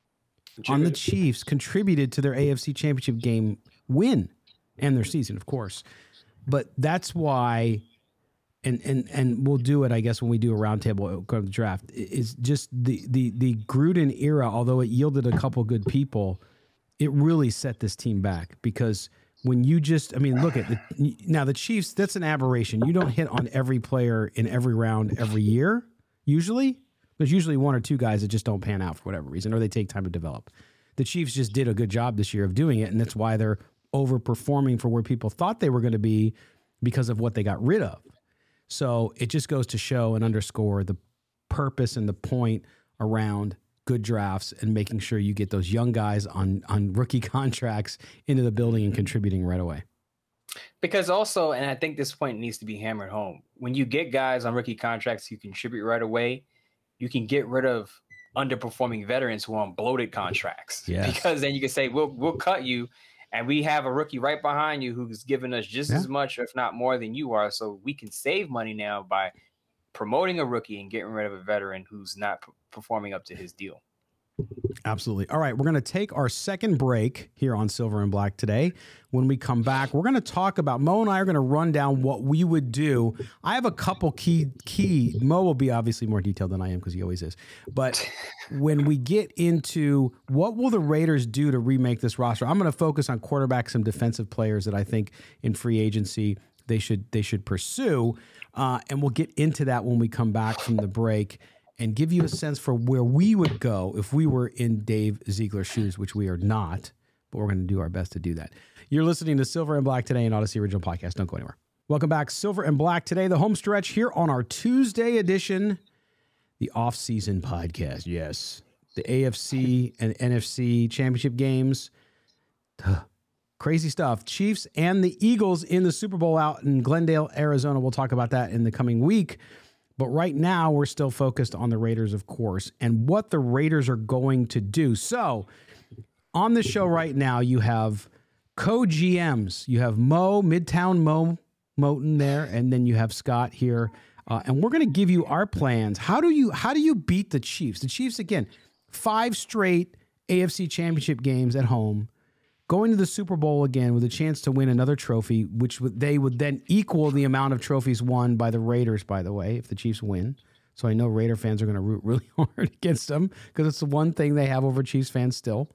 on the Chiefs contributed to their A F C Championship game win and their season, of course. But that's why, and and and we'll do it, I guess, when we do a roundtable go to the draft, is just the, the, the Gruden era, although it yielded a couple good people, it really set this team back because – when you just, I mean, look at the, now the Chiefs, that's an aberration. You don't hit on every player in every round every year, usually. There's usually one or two guys that just don't pan out for whatever reason, or they take time to develop. The Chiefs just did a good job this year of doing it, and that's why they're overperforming for where people thought they were going to be because of what they got rid of. So it just goes to show and underscore the purpose and the point around good drafts and making sure you get those young guys on, on rookie contracts into the building and contributing right away. Because also, and I think this point needs to be hammered home, when you get guys on rookie contracts who contribute right away, you can get rid of underperforming veterans who are on bloated contracts. Yes. Because then you can say, we'll, we'll cut you, and we have a rookie right behind you who's given us just yeah. as much, if not more than you are. So we can save money now by promoting a rookie and getting rid of a veteran who's not p- performing up to his deal. Absolutely. All right, we're going to take our second break here on Silver and Black today. When we come back, we're going to talk about, Mo and I are going to run down what we would do. I have a couple key, key, Mo will be obviously more detailed than I am because he always is. But when we get into what will the Raiders do to remake this roster, I'm going to focus on quarterbacks and defensive players that I think in free agency they should they should pursue. Uh, and we'll get into that when we come back from the break and give you a sense for where we would go if we were in Dave Ziegler's shoes, which we are not, but we're going to do our best to do that. You're listening to Silver and Black today, an Odyssey Original Podcast. Don't go anywhere. Welcome back, Silver and Black today, the home stretch here on our Tuesday edition, the off-season podcast. Yes, the A F C and N F C championship games. Duh. Crazy stuff. Chiefs and the Eagles in the Super Bowl out in Glendale, Arizona. We'll talk about that in the coming week. But right now, we're still focused on the Raiders, of course, and what the Raiders are going to do. So on the show right now, you have co-G Ms. You have Mo, Midtown Mo Moten there, and then you have Scott here. Uh, and we're going to give you our plans. How do you how do you beat the Chiefs? The Chiefs, again, five straight A F C championship games at home, going to the Super Bowl again with a chance to win another trophy, which would, they would then equal the amount of trophies won by the Raiders, by the way, if the Chiefs win. So I know Raider fans are going to root really hard against them because it's the one thing they have over Chiefs fans still.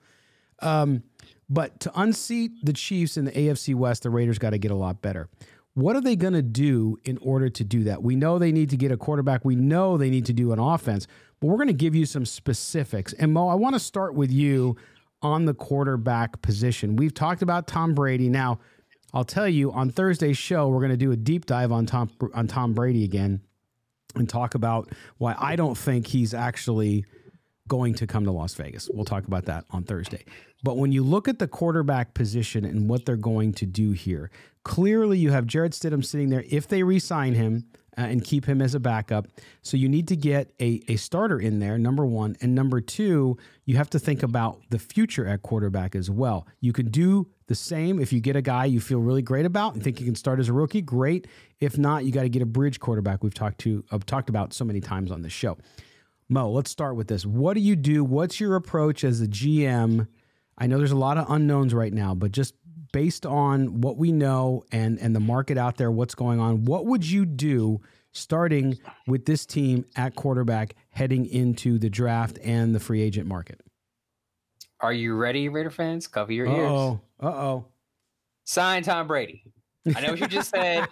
Um, but to unseat the Chiefs in the A F C West, the Raiders got to get a lot better. What are they going to do in order to do that? We know they need to get a quarterback. We know they need to do an offense. but we're going to give you some specifics. And Mo, I want to start with you on the quarterback position. We've talked about Tom Brady. Now, I'll tell you, on Thursday's show, we're going to do a deep dive on Tom on Tom Brady again and talk about why I don't think he's actually going to come to Las Vegas. We'll talk about that on Thursday. But when you look at the quarterback position and what they're going to do here, clearly you have Jarrett Stidham sitting there if they re-sign him uh, and keep him as a backup. So you need to get a, a starter in there, number one. And number two, you have to think about the future at quarterback as well. You can do the same if you get a guy you feel really great about and think you can start as a rookie, great. If not, you got to get a bridge quarterback we've talked to uh, talked about so many times on this show. Mo, let's start with this. What do you do? What's your approach as a G M? I know there's a lot of unknowns right now, but just based on what we know and, and the market out there, what's going on, what would you do starting with this team at quarterback heading into the draft and the free agent market? Are you ready, Raider fans? Cover your Uh-oh. ears. Uh-oh. Sign Tom Brady. I know what you just said.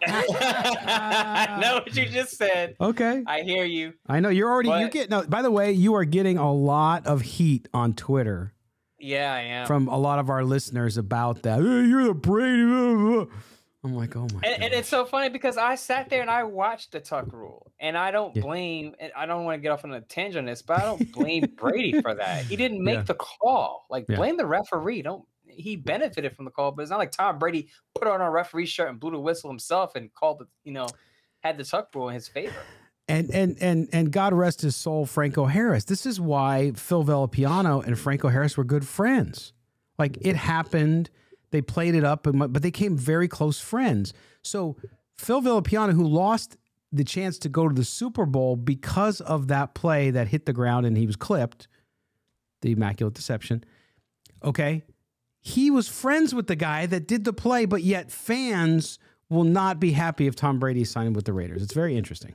I know what you just said. Okay. I hear you. I know you're already, but, you're getting, no, by the way, you are getting a lot of heat on Twitter. Yeah, I am. From a lot of our listeners about that. Hey, you're the Brady. I'm like, oh my and, and it's so funny because I sat there and I watched the Tuck rule, and I don't yeah. blame. And I don't want to get off on a tangent on this, but I don't blame Brady for that. He didn't make yeah. the call. Like yeah. blame the referee. Don't. He benefited from the call, but it's not like Tom Brady put on a referee shirt and blew the whistle himself and called the, you know, had the Tuck rule in his favor. And and and and God rest his soul, Franco Harris. This is why Phil Villapiano and Franco Harris were good friends. Like it happened, they played it up, but they became very close friends. So Phil Villapiano, who lost the chance to go to the Super Bowl because of that play that hit the ground and he was clipped, the Immaculate Deception. Okay, he was friends with the guy that did the play, but yet fans will not be happy if Tom Brady signed with the Raiders. It's very interesting.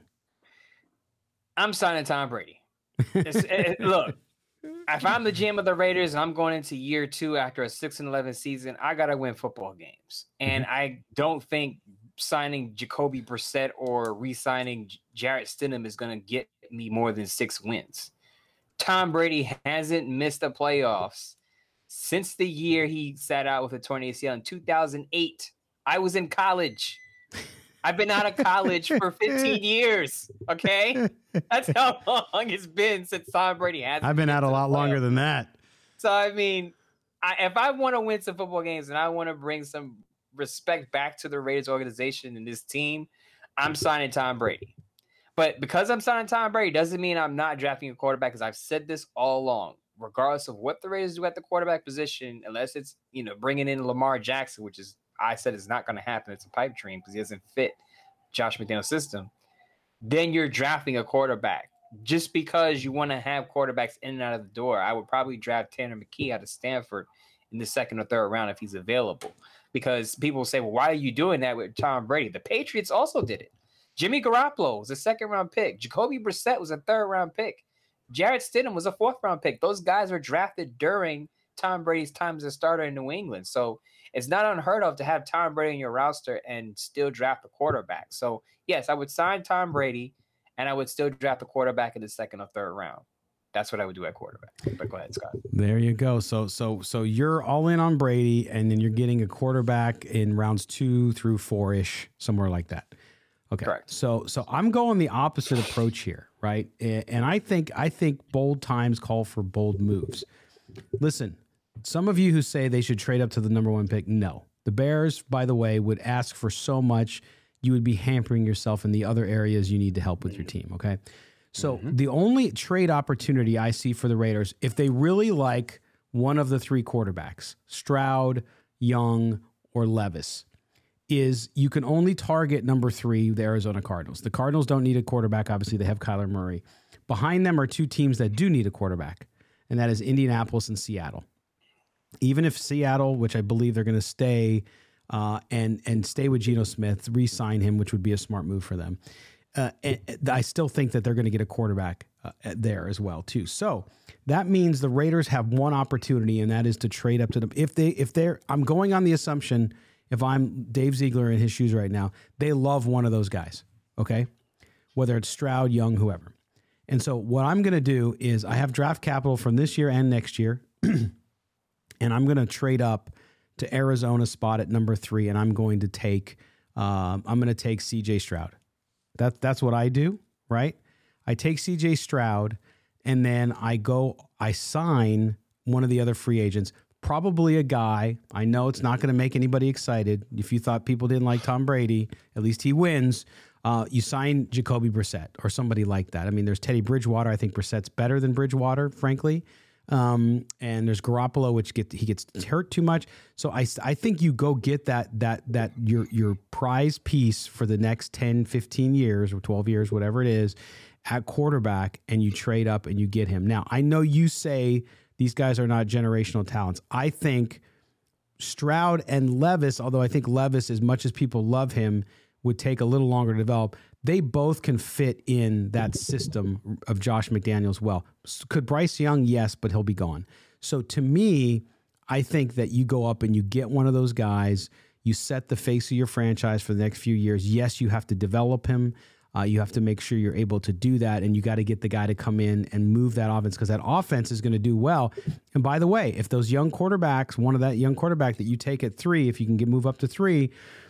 I'm signing Tom Brady. It's, it, look, if I'm the G M of the Raiders and I'm going into year two after a six and eleven season, I got to win football games. And mm-hmm. I don't think signing Jacoby Brissett or re-signing Jarrett Stidham is going to get me more than six wins. Tom Brady hasn't missed the playoffs since the year he sat out with a torn A C L in two thousand eight. I was in college. I've been out of college for fifteen years. Okay, that's how long it's been since Tom Brady has. I've been out a lot longer than that. So I mean, I, if I want to win some football games and I want to bring some respect back to the Raiders organization and this team, I'm signing Tom Brady. But because I'm signing Tom Brady doesn't mean I'm not drafting a quarterback. Because I've said this all along. Regardless of what the Raiders do at the quarterback position, unless it's you know bringing in Lamar Jackson, which is. I said it's not going to happen. It's a pipe dream because he doesn't fit Josh McDaniel's system. Then you're drafting a quarterback. Just because you want to have quarterbacks in and out of the door, I would probably draft Tanner McKee out of Stanford in the second or third round if he's available. Because people say, well, why are you doing that with Tom Brady? The Patriots also did it. Jimmy Garoppolo was a second-round pick. Jacoby Brissett was a third-round pick. Jarrett Stidham was a fourth-round pick. Those guys were drafted during Tom Brady's time as a starter in New England. So it's not unheard of to have Tom Brady in your roster and still draft a quarterback. So, yes, I would sign Tom Brady, and I would still draft a quarterback in the second or third round. That's what I would do at quarterback. But go ahead, Scott. There you go. So, so, so you're all in on Brady, and then you're getting a quarterback in rounds two through four-ish, somewhere like that. Okay. Correct. So, so I'm going the opposite approach here, right? And I think I think bold times call for bold moves. Listen. Some of you who say they should trade up to the number one pick, no. The Bears, by the way, would ask for so much, you would be hampering yourself in the other areas you need to help with your team, okay? So mm-hmm. the only trade opportunity I see for the Raiders, if they really like one of the three quarterbacks, Stroud, Young, or Levis, is you can only target number three, the Arizona Cardinals. The Cardinals don't need a quarterback. Obviously, they have Kyler Murray. Behind them are two teams that do need a quarterback, and that is Indianapolis and Seattle. Even if Seattle, which I believe they're going to stay uh, and and stay with Geno Smith, re-sign him, which would be a smart move for them. Uh, and I still think that they're going to get a quarterback uh, there as well too. So that means the Raiders have one opportunity, and that is to trade up to them. If they if they're, I'm going on the assumption, if I'm Dave Ziegler in his shoes right now, they love one of those guys. Okay, whether it's Stroud, Young, whoever. And so what I'm going to do is I have draft capital from this year and next year, and I'm going to trade up to Arizona's spot at number three, and I'm going to take um, I'm going to take C J Stroud. That that's what I do, right? I take C J Stroud, and then I go I sign one of the other free agents, probably a guy. I know it's not going to make anybody excited. If you thought people didn't like Tom Brady, at least he wins. Uh, you sign Jacoby Brissett or somebody like that. I mean, there's Teddy Bridgewater. I think Brissett's better than Bridgewater, frankly. Um, and there's Garoppolo, which get he gets hurt too much. So I, I think you go get that that that your your prize piece for the next ten, fifteen years or twelve years, whatever it is, at quarterback, and you trade up and you get him. Now, I know you say these guys are not generational talents. I think Stroud and Levis, although I think Levis, as much as people love him, would take a little longer to develop. They both can fit in that system of Josh McDaniels well. Could Bryce Young? Yes, but he'll be gone. So to me, I think that you go up and you get one of those guys, you set the face of your franchise for the next few years. Yes, you have to develop him. Uh, you have to make sure you're able to do that, and you got to get the guy to come in and move that offense, because that offense is going to do well. And by the way, if those young quarterbacks, one of that young quarterback that you take at three, if you can get move up to three,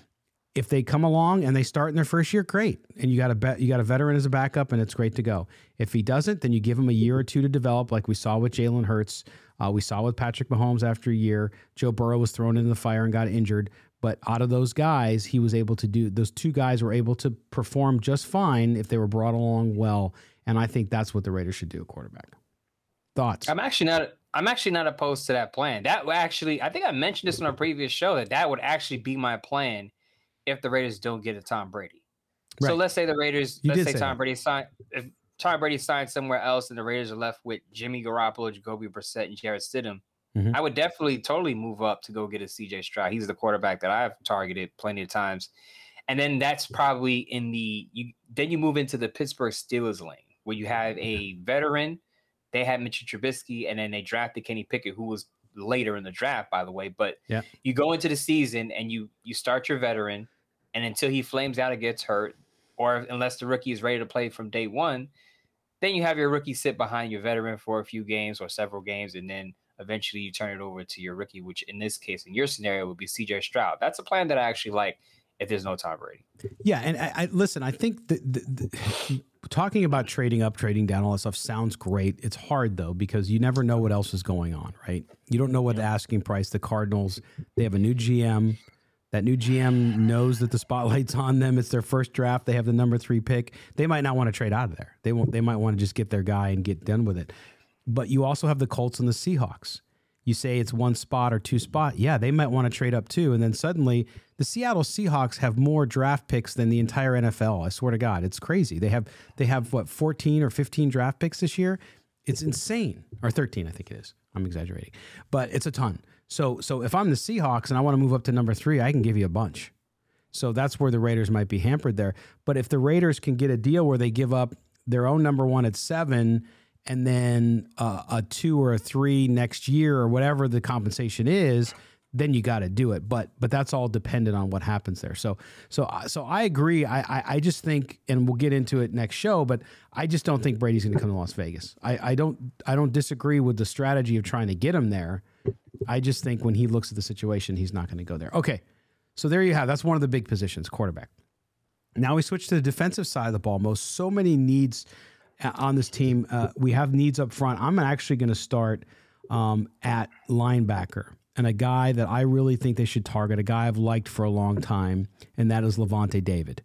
if they come along and they start in their first year, great. And you got a bet, you got a veteran as a backup, and it's great to go. If he doesn't, then you give him a year or two to develop, like we saw with Jalen Hurts. Uh, we saw with Patrick Mahomes after a year. Joe Burrow was thrown into the fire and got injured. But out of those guys, he was able to do, those two guys were able to perform just fine if they were brought along well. And I think that's what the Raiders should do at quarterback. Thoughts? I'm actually not, I'm actually not opposed to that plan. That would actually, I think I mentioned this on a previous show, that that would actually be my plan if the Raiders don't get a Tom Brady. Right. So let's say the Raiders, you let's say, say Tom that. Brady signed, if Tom Brady signed somewhere else and the Raiders are left with Jimmy Garoppolo, Jacoby Brissett, and Jarrett Stidham, mm-hmm. I would definitely totally move up to go get a C J Stroud. He's the quarterback that I've targeted plenty of times. And then that's probably in the, you then you move into the Pittsburgh Steelers lane, where you have a veteran. They had Mitchell Trubisky, and then they drafted Kenny Pickett, who was later in the draft, by the way. But yeah. you go into the season and you you start your veteran, and until he flames out or gets hurt, or unless the rookie is ready to play from day one, then you have your rookie sit behind your veteran for a few games or several games, and then eventually you turn it over to your rookie, which in this case, in your scenario, would be C J Stroud. That's a plan that I actually like if there's no Tom Brady. Yeah, and I, I listen, I think the, the, the, talking about trading up, trading down, all that stuff sounds great. It's hard, though, because you never know what else is going on, right? You don't know what yeah. the asking price. The Cardinals, they have a new G M. That new G M knows that the spotlight's on them. It's their first draft. They have the number three pick. They might not want to trade out of there. They won't. They might want to just get their guy and get done with it. But you also have the Colts and the Seahawks. You say it's one spot or two spot. Yeah, they might want to trade up too. And then suddenly the Seattle Seahawks have more draft picks than the entire N F L. I swear to God, it's crazy. They have they have what, fourteen or fifteen draft picks this year? It's insane. Or thirteen, I think it is. I'm exaggerating. But it's a ton. So so if I'm the Seahawks and I want to move up to number three, I can give you a bunch. So that's where the Raiders might be hampered there. But if the Raiders can get a deal where they give up their own number one at seven and then uh, a two or a three next year or whatever the compensation is, then you got to do it. But but that's all dependent on what happens there. So so so I agree. I, I I just think, and we'll get into it next show, but I just don't think Brady's going to come to Las Vegas. I, I don't I don't disagree with the strategy of trying to get him there. I just think when he looks at the situation, he's not going to go there. Okay, so there you have. That's one of the big positions, quarterback. Now we switch to the defensive side of the ball. Most so many needs on this team. Uh, we have needs up front. I'm actually going to start um, at linebacker, and a guy that I really think they should target, a guy I've liked for a long time, and that is Levante David.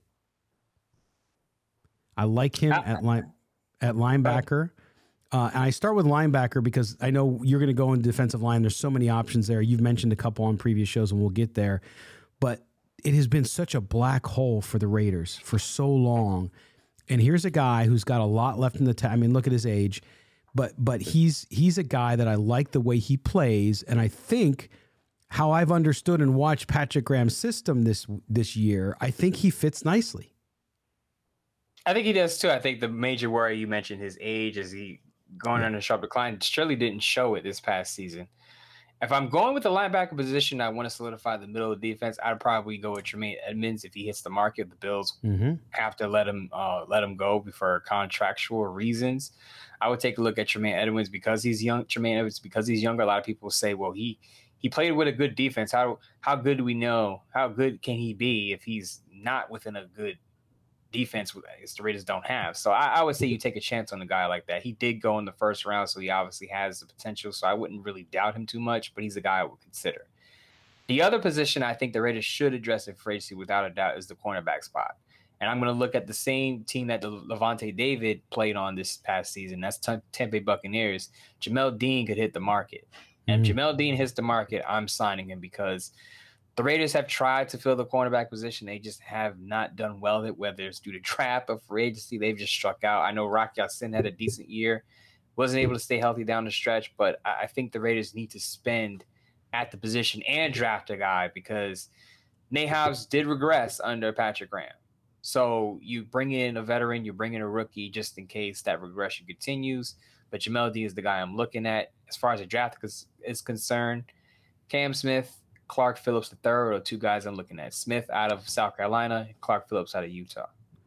I like him at line at linebacker. Uh, and I start with linebacker because I know you're going to go in defensive line. There's so many options there. You've mentioned a couple on previous shows, and we'll get there. But it has been such a black hole for the Raiders for so long. And here's a guy who's got a lot left in the tank. I mean, look at his age. But but he's he's a guy that I like the way he plays. And I think how I've understood and watched Patrick Graham's system this this year, I think he fits nicely. I think he does, too. I think the major worry you mentioned, his age, is he going on a sharp decline, surely didn't show it this past season. If I'm going with the linebacker position, I want to solidify the middle of the defense. I'd probably go with Tremaine Edmonds if he hits the market. The Bills Mm-hmm. have to let him uh, let him go for contractual reasons. I would take a look at Tremaine Edmonds because he's young. Tremaine Edmonds because he's younger. A lot of people say, well, he he played with a good defense. How how good do we know? How good can he be if he's not within a good defense as the Raiders don't have? So I, I would say you take a chance on a guy like that. He did go in the first round, so he obviously has the potential. So I wouldn't really doubt him too much, but he's a guy I would consider. The other position I think the Raiders should address in free agency without a doubt is the cornerback spot. And I'm going to look at the same team that the Levante David played on this past season. That's T- Tampa Bay Buccaneers. Jamel Dean could hit the market. And if Jamel Dean hits the market, I'm signing him because the Raiders have tried to fill the cornerback position. They just have not done well with it, whether it's due to trap or free agency. They've just struck out. I know Rock Ya-Sin had a decent year, wasn't able to stay healthy down the stretch, but I think the Raiders need to spend at the position and draft a guy because Nate Hobbs did regress under Patrick Graham. So you bring in a veteran, you bring in a rookie just in case that regression continues. But Jamel Dean is the guy I'm looking at. As far as the draft is, is concerned, Cam Smith, Clark Phillips the third are two guys I'm looking at. Smith out of South Carolina, Clark Phillips out of Utah.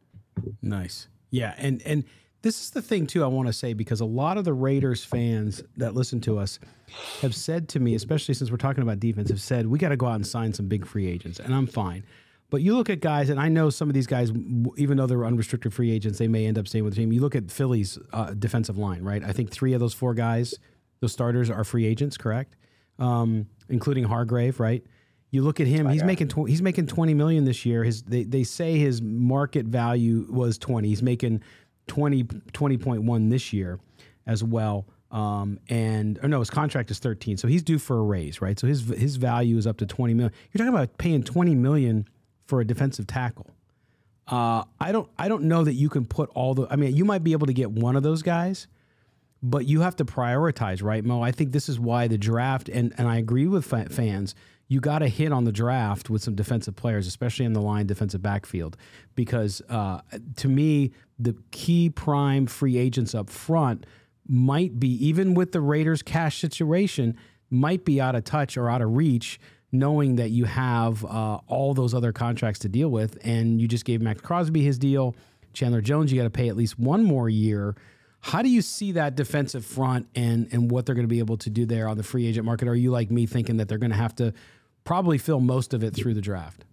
Nice. Yeah, and and this is the thing, too, I want to say, because a lot of the Raiders fans that listen to us have said to me, especially since we're talking about defense, have said, we got to go out and sign some big free agents, and I'm fine. But you look at guys, and I know some of these guys, even though they're unrestricted free agents, they may end up staying with the team. You look at Philly's uh, defensive line, right? I think three of those four guys, those starters, are free agents, correct? Um, including Hargrave, right? You look at him; he's making tw- he's making twenty million this year. His they they say his market value was twenty. He's making twenty point one this year as well. Um, and or no, his contract is thirteen, so he's due for a raise, right? So his his value is up to twenty million. You're talking about paying twenty million for a defensive tackle. Uh, I don't I don't know that you can put all the. I mean, you might be able to get one of those guys, but you have to prioritize, right, Mo? I think this is why the draft, and, and I agree with fa- fans, you got to hit on the draft with some defensive players, especially in the line defensive backfield, because uh, to me, the key prime free agents up front might be, even with the Raiders' cash situation, might be out of touch or out of reach, knowing that you have uh, all those other contracts to deal with, and you just gave Max Crosby his deal. Chandler Jones, you got to pay at least one more year. How do you see that defensive front and and what they're going to be able to do there on the free agent market? Are you like me thinking that they're going to have to probably fill most of it through the draft?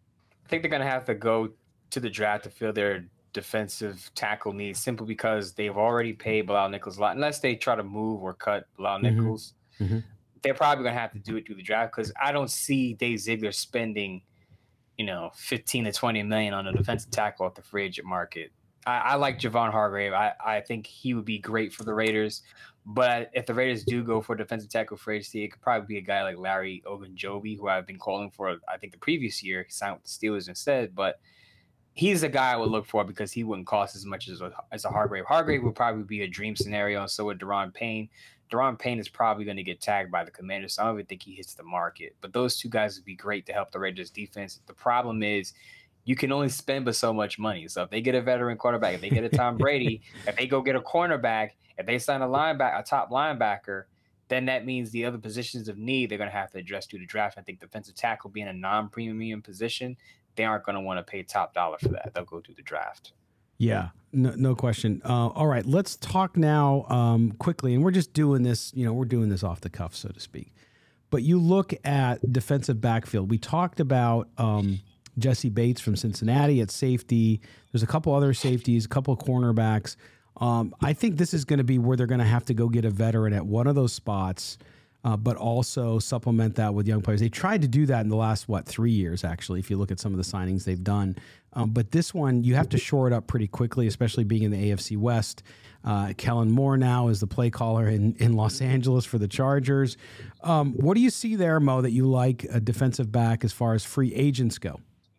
I think they're going to have to go to the draft to fill their defensive tackle needs simply because they've already paid Bilal Nichols a lot. Unless they try to move or cut Bilal Nichols, Mm-hmm. they're probably going to have to do it through the draft because I don't see Dave Ziegler spending, you know, fifteen to twenty million on a defensive tackle at the free agent market. I, I like Javon Hargrave. I, I think he would be great for the Raiders. But if the Raiders do go for defensive tackle free agency, it could probably be a guy like Larry Ogunjobi, who I've been calling for, I think, the previous year. He signed with the Steelers instead. But he's a guy I would look for because he wouldn't cost as much as a, as a Hargrave. Hargrave would probably be a dream scenario, and so would Daron Payne. Daron Payne is probably going to get tagged by the Commanders, so I don't even think he hits the market. But those two guys would be great to help the Raiders defense. The problem is you can only spend but so much money. So if they get a veteran quarterback, if they get a Tom Brady, if they go get a cornerback, if they sign a linebacker, a top linebacker, then that means the other positions of need they're going to have to address through the draft. I think defensive tackle being a non-premium position, they aren't going to want to pay top dollar for that. They'll go through the draft. Yeah, no, no question. Uh, all right, let's talk now um, quickly, and we're just doing this, you know, we're doing this off the cuff, so to speak. But you look at defensive backfield. We talked about um, Jesse Bates from Cincinnati at safety. There's a couple other safeties, a couple of cornerbacks. Um, I think this is going to be where they're going to have to go get a veteran at one of those spots, uh, but also supplement that with young players. They tried to do that in the last, what, three years, actually, if you look at some of the signings they've done. Um, but this one, you have to shore it up pretty quickly, especially being in the A F C West. Uh, Kellen Moore now is the play caller in, in Los Angeles for the Chargers. Um, what do you see there, Mo, that you like a defensive back as far as free agents go?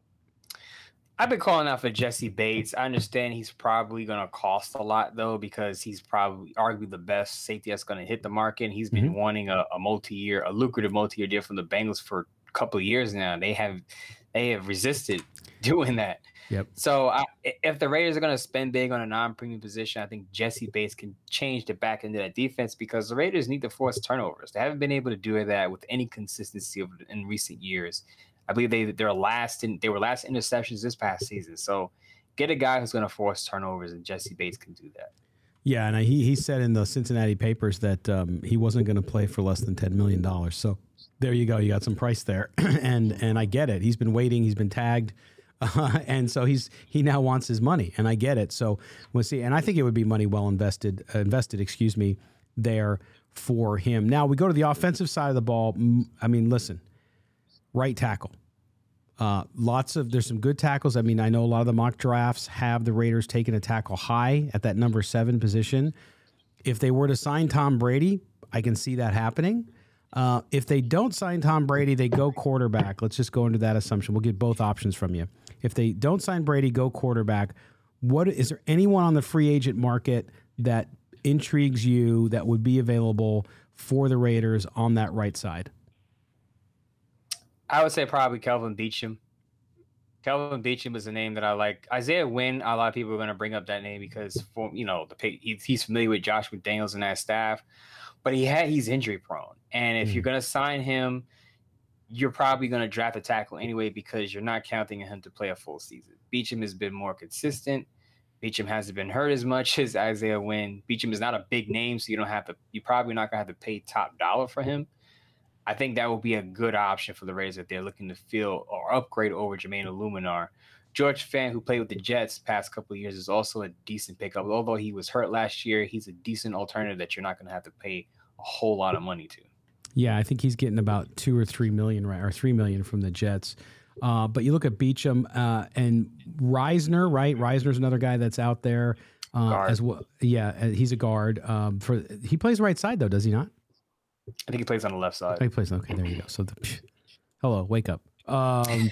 I've been calling out for Jesse Bates. I understand he's probably going to cost a lot, though, because he's probably arguably the best safety that's going to hit the market. He's been mm-hmm. wanting a, a multi-year, a lucrative multi-year deal from the Bengals for a couple of years now. They have they have resisted doing that. Yep. So I, if the Raiders are going to spend big on a non-premium position, I think Jesse Bates can change the back end of that defense because the Raiders need to force turnovers. They haven't been able to do that with any consistency in recent years. I believe they they're last in they were last interceptions this past season. So get a guy who's going to force turnovers, and Jesse Bates can do that. Yeah, and he he said in the Cincinnati papers that um, he wasn't going to play for less than ten million dollars. So there you go. You got some price there, and and I get it. He's been waiting. He's been tagged. Uh, and so he's he now wants his money, and I get it. So we'll see. And I think it would be money well invested, uh, invested, excuse me, there for him. Now we go to the offensive side of the ball. I mean, listen, right tackle. Uh, lots of there's some good tackles. I mean, I know a lot of the mock drafts have the Raiders taking a tackle high at that number seven position. If they were to sign Tom Brady, I can see that happening. Uh, if they don't sign Tom Brady, they go quarterback. Let's just go into that assumption. We'll get both options from you. If they don't sign Brady, go quarterback. What is there anyone on the free agent market that intrigues you that would be available for the Raiders on that right side? I would say probably Kelvin Beachum. Kelvin Beachum is a name that I like. Isaiah Wynn, a lot of people are going to bring up that name because for you know the he's familiar with Josh McDaniels and that staff, but he had he's injury prone, and if mm. you're going to sign him, you're probably going to draft a tackle anyway because you're not counting on him to play a full season. Beachum has been more consistent. Beachum hasn't been hurt as much as Isaiah Wynn. Beachum is not a big name, so you don't have to. You're probably not going to have to pay top dollar for him. I think that would be a good option for the Raiders if they're looking to fill or upgrade over Jermaine Illuminar. George Fant, who played with the Jets past couple of years, is also a decent pickup. Although he was hurt last year, he's a decent alternative that you're not going to have to pay a whole lot of money to. Yeah, I think he's getting about two or three million, right, or three million from the Jets. Uh, but you look at Beachum uh, and Reisner, right? Reisner's another guy that's out there uh, as well. Yeah, he's a guard. Um, for he plays right side though, does he not? I think he plays on the left side. He plays. Okay, there you go. So, the, psh, hello, wake up. Um,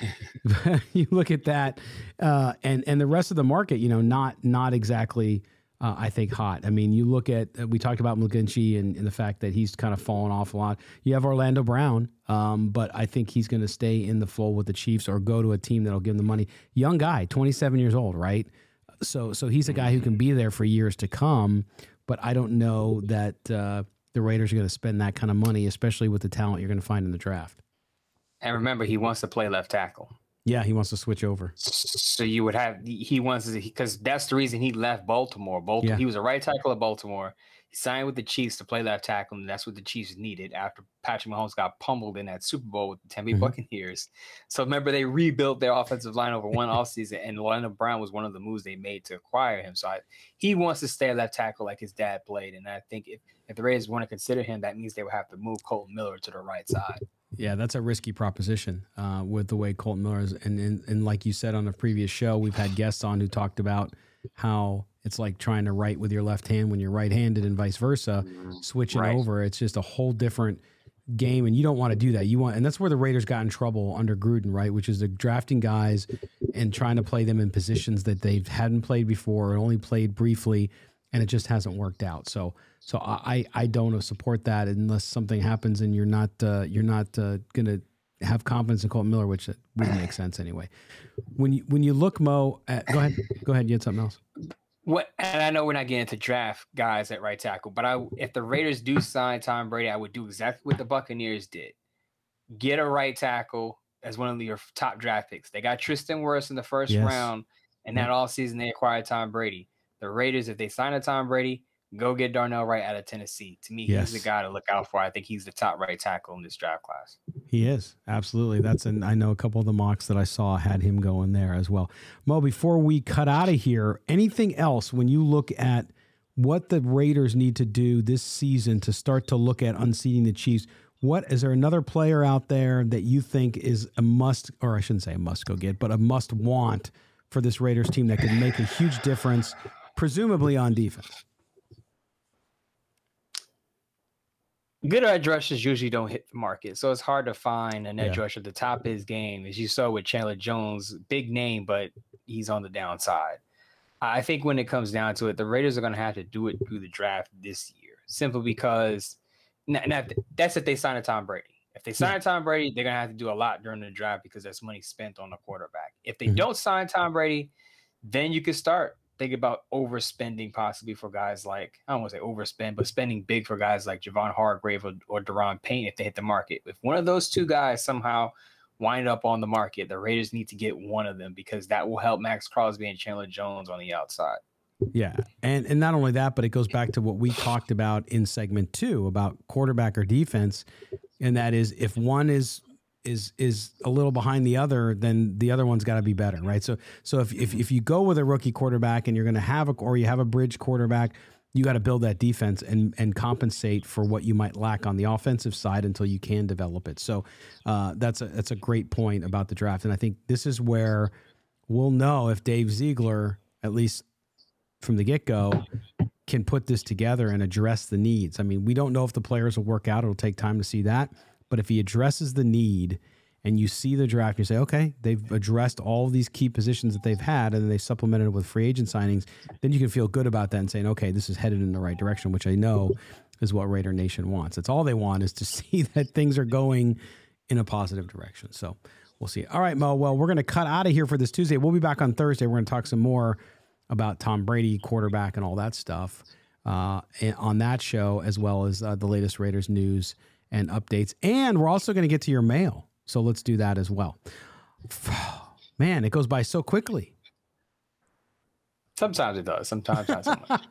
you look at that, uh, and and the rest of the market, you know, not not exactly, uh, I think, hot. I mean, you look at uh, we talked about McGlinchey and, and the fact that he's kind of fallen off a lot. You have Orlando Brown, um, but I think he's going to stay in the fold with the Chiefs or go to a team that'll give him the money. Young guy, twenty-seven years old, right? So so he's a guy who can be there for years to come. But I don't know that. Uh, The Raiders are going to spend that kind of money, especially with the talent you're going to find in the draft. And remember, he wants to play left tackle. Yeah, he wants to switch over. So you would have he wants to because that's the reason he left Baltimore. Baltimore. Yeah. He was a right tackle at Baltimore. He signed with the Chiefs to play left tackle, and that's what the Chiefs needed after Patrick Mahomes got pummeled in that Super Bowl with the Tampa Bay mm-hmm. Buccaneers. So remember, they rebuilt their offensive line over one offseason, and Orlando Brown was one of the moves they made to acquire him. So I, he wants to stay at left tackle like his dad played, and I think if, if the Raiders want to consider him, that means they would have to move Colton Miller to the right side. Yeah, that's a risky proposition uh, with the way Colton Miller is. And, and, and like you said on a previous show, we've had guests on who talked about how it's like trying to write with your left hand when you're right-handed and vice versa, switching right. over. It's just a whole different game, and you don't want to do that. You want, and that's where the Raiders got in trouble under Gruden, right? Which is the drafting guys and trying to play them in positions that they hadn't played before or only played briefly, and it just hasn't worked out. So, so I I don't support that unless something happens and you're not uh, you're not uh, going to have confidence in Colton Miller, which wouldn't make sense anyway. When you when you look, Mo, at, go ahead, go ahead. You had something else. What, and I know we're not getting to draft guys at right tackle, but I, if the Raiders do sign Tom Brady, I would do exactly what the Buccaneers did. Get a right tackle as one of your top draft picks. They got Tristan Wirfs in the first yes. round, and that all season they acquired Tom Brady. The Raiders, if they sign a Tom Brady, go get Darnell Wright out of Tennessee. To me, yes. he's the guy to look out for. I think he's the top right tackle in this draft class. He is. Absolutely. That's an, I know a couple of the mocks that I saw had him going there as well. Mo, before we cut out of here, anything else when you look at what the Raiders need to do this season to start to look at unseating the Chiefs? What is there another player out there that you think is a must, or I shouldn't say a must go get, but a must want for this Raiders team that could make a huge difference, presumably on defense? Good edge rushers usually don't hit the market, so it's hard to find an edge yeah. rusher at the top of his game. As you saw with Chandler Jones, big name, but he's on the downside. I think when it comes down to it, the Raiders are going to have to do it through the draft this year, simply because not, not, that's if they sign a Tom Brady. If they sign Yeah. Tom Brady, they're going to have to do a lot during the draft because there's money spent on the quarterback. If they Mhm. don't sign Tom Brady, then you could start thinking about overspending possibly for guys like, I don't want to say overspend, but spending big for guys like Javon Hargrave or, or Daron Payne if they hit the market. If one of those two guys somehow wind up on the market, the Raiders need to get one of them because that will help Max Crosby and Chandler Jones on the outside. Yeah. And and not only that, but it goes back to what we talked about in segment two about quarterback or defense. And that is if one is is is a little behind the other, then the other one's got to be better, right? So so if, if if you go with a rookie quarterback and you're going to have a or you have a bridge quarterback, you got to build that defense and and compensate for what you might lack on the offensive side until you can develop it. So uh, that's a that's a great point about the draft, and I think this is where we'll know if Dave Ziegler, at least from the get-go, can put this together and address the needs. I mean, we don't know if the players will work out. It'll take time to see that. But if he addresses the need and you see the draft, you say, okay, they've addressed all of these key positions that they've had and then they supplemented it with free agent signings, then you can feel good about that and saying, okay, this is headed in the right direction, which I know is what Raider Nation wants. That's all they want, is to see that things are going in a positive direction. So we'll see. All right, Mo, well, we're going to cut out of here for this Tuesday. We'll be back on Thursday. We're going to talk some more about Tom Brady, quarterback, and all that stuff uh, on that show, as well as uh, the latest Raiders news and updates. And we're also going to get to your mail. So let's do that as well. Man, it goes by so quickly. Sometimes it does. Sometimes not so much.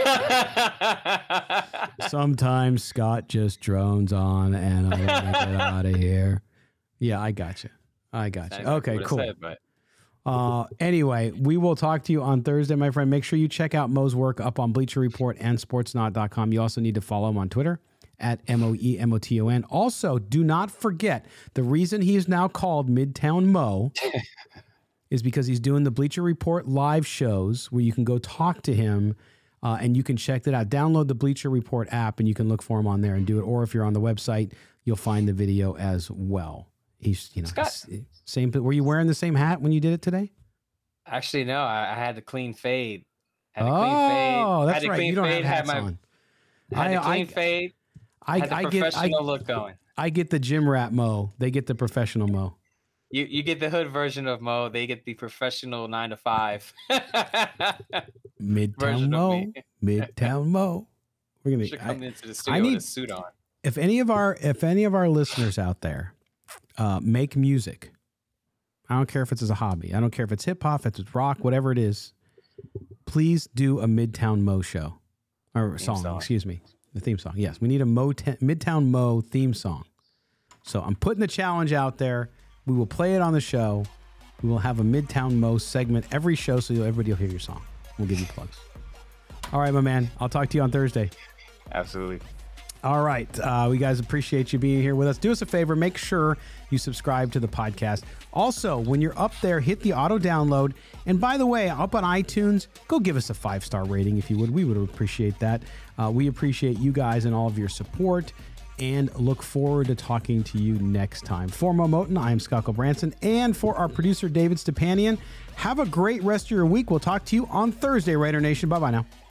Sometimes Scott just drones on and I want to get out of here. Yeah, I got you. I got you. Okay, cool. Said, but... Uh, anyway, we will talk to you on Thursday, my friend. Make sure you check out Mo's work up on Bleacher Report and Sportsnaut dot com. You also need to follow him on Twitter at M O E M O T O N. Also, do not forget, the reason he is now called Midtown Mo is because he's doing the Bleacher Report live shows where you can go talk to him uh, and you can check that out. Download the Bleacher Report app and you can look for him on there and do it. Or if you're on the website, you'll find the video as well. He's, you know, Scott. same. Were you wearing the same hat when you did it today? Actually, no. I, I had the clean fade. Had oh, the clean fade. that's had the right. Clean You don't fade, have hats had my, on. Had I, the clean I, fade. I, had the I get. professional I, look going. I get the gym rat Mo. They get the professional Mo. You you get the hood version of Mo. They get the professional nine to five. Midtown version of Mo. me. Midtown Mo. We're gonna Should I, come into the studio I need, with a suit on. If any of our if any of our listeners out there uh, make music, I don't care if it's as a hobby. I don't care if it's hip hop, if it's rock, whatever it is. Please do a Midtown Mo show or song, song. Excuse me, the theme song. Yes, we need a Mo te- Midtown Mo theme song. So I'm putting the challenge out there. We will play it on the show. We will have a Midtown Mo segment every show, so you'll, everybody will hear your song. We'll give you plugs. All right, my man. I'll talk to you on Thursday. Absolutely. All right. Uh, we guys appreciate you being here with us. Do us a favor. Make sure you subscribe to the podcast. Also, when you're up there, hit the auto download. And by the way, up on iTunes, go give us a five-star rating if you would. We would appreciate that. Uh, we appreciate you guys and all of your support and look forward to talking to you next time. For Mo Moten, I am Scott Branson. And for our producer, David Stepanian, have a great rest of your week. We'll talk to you on Thursday, Raider Nation. Bye-bye now.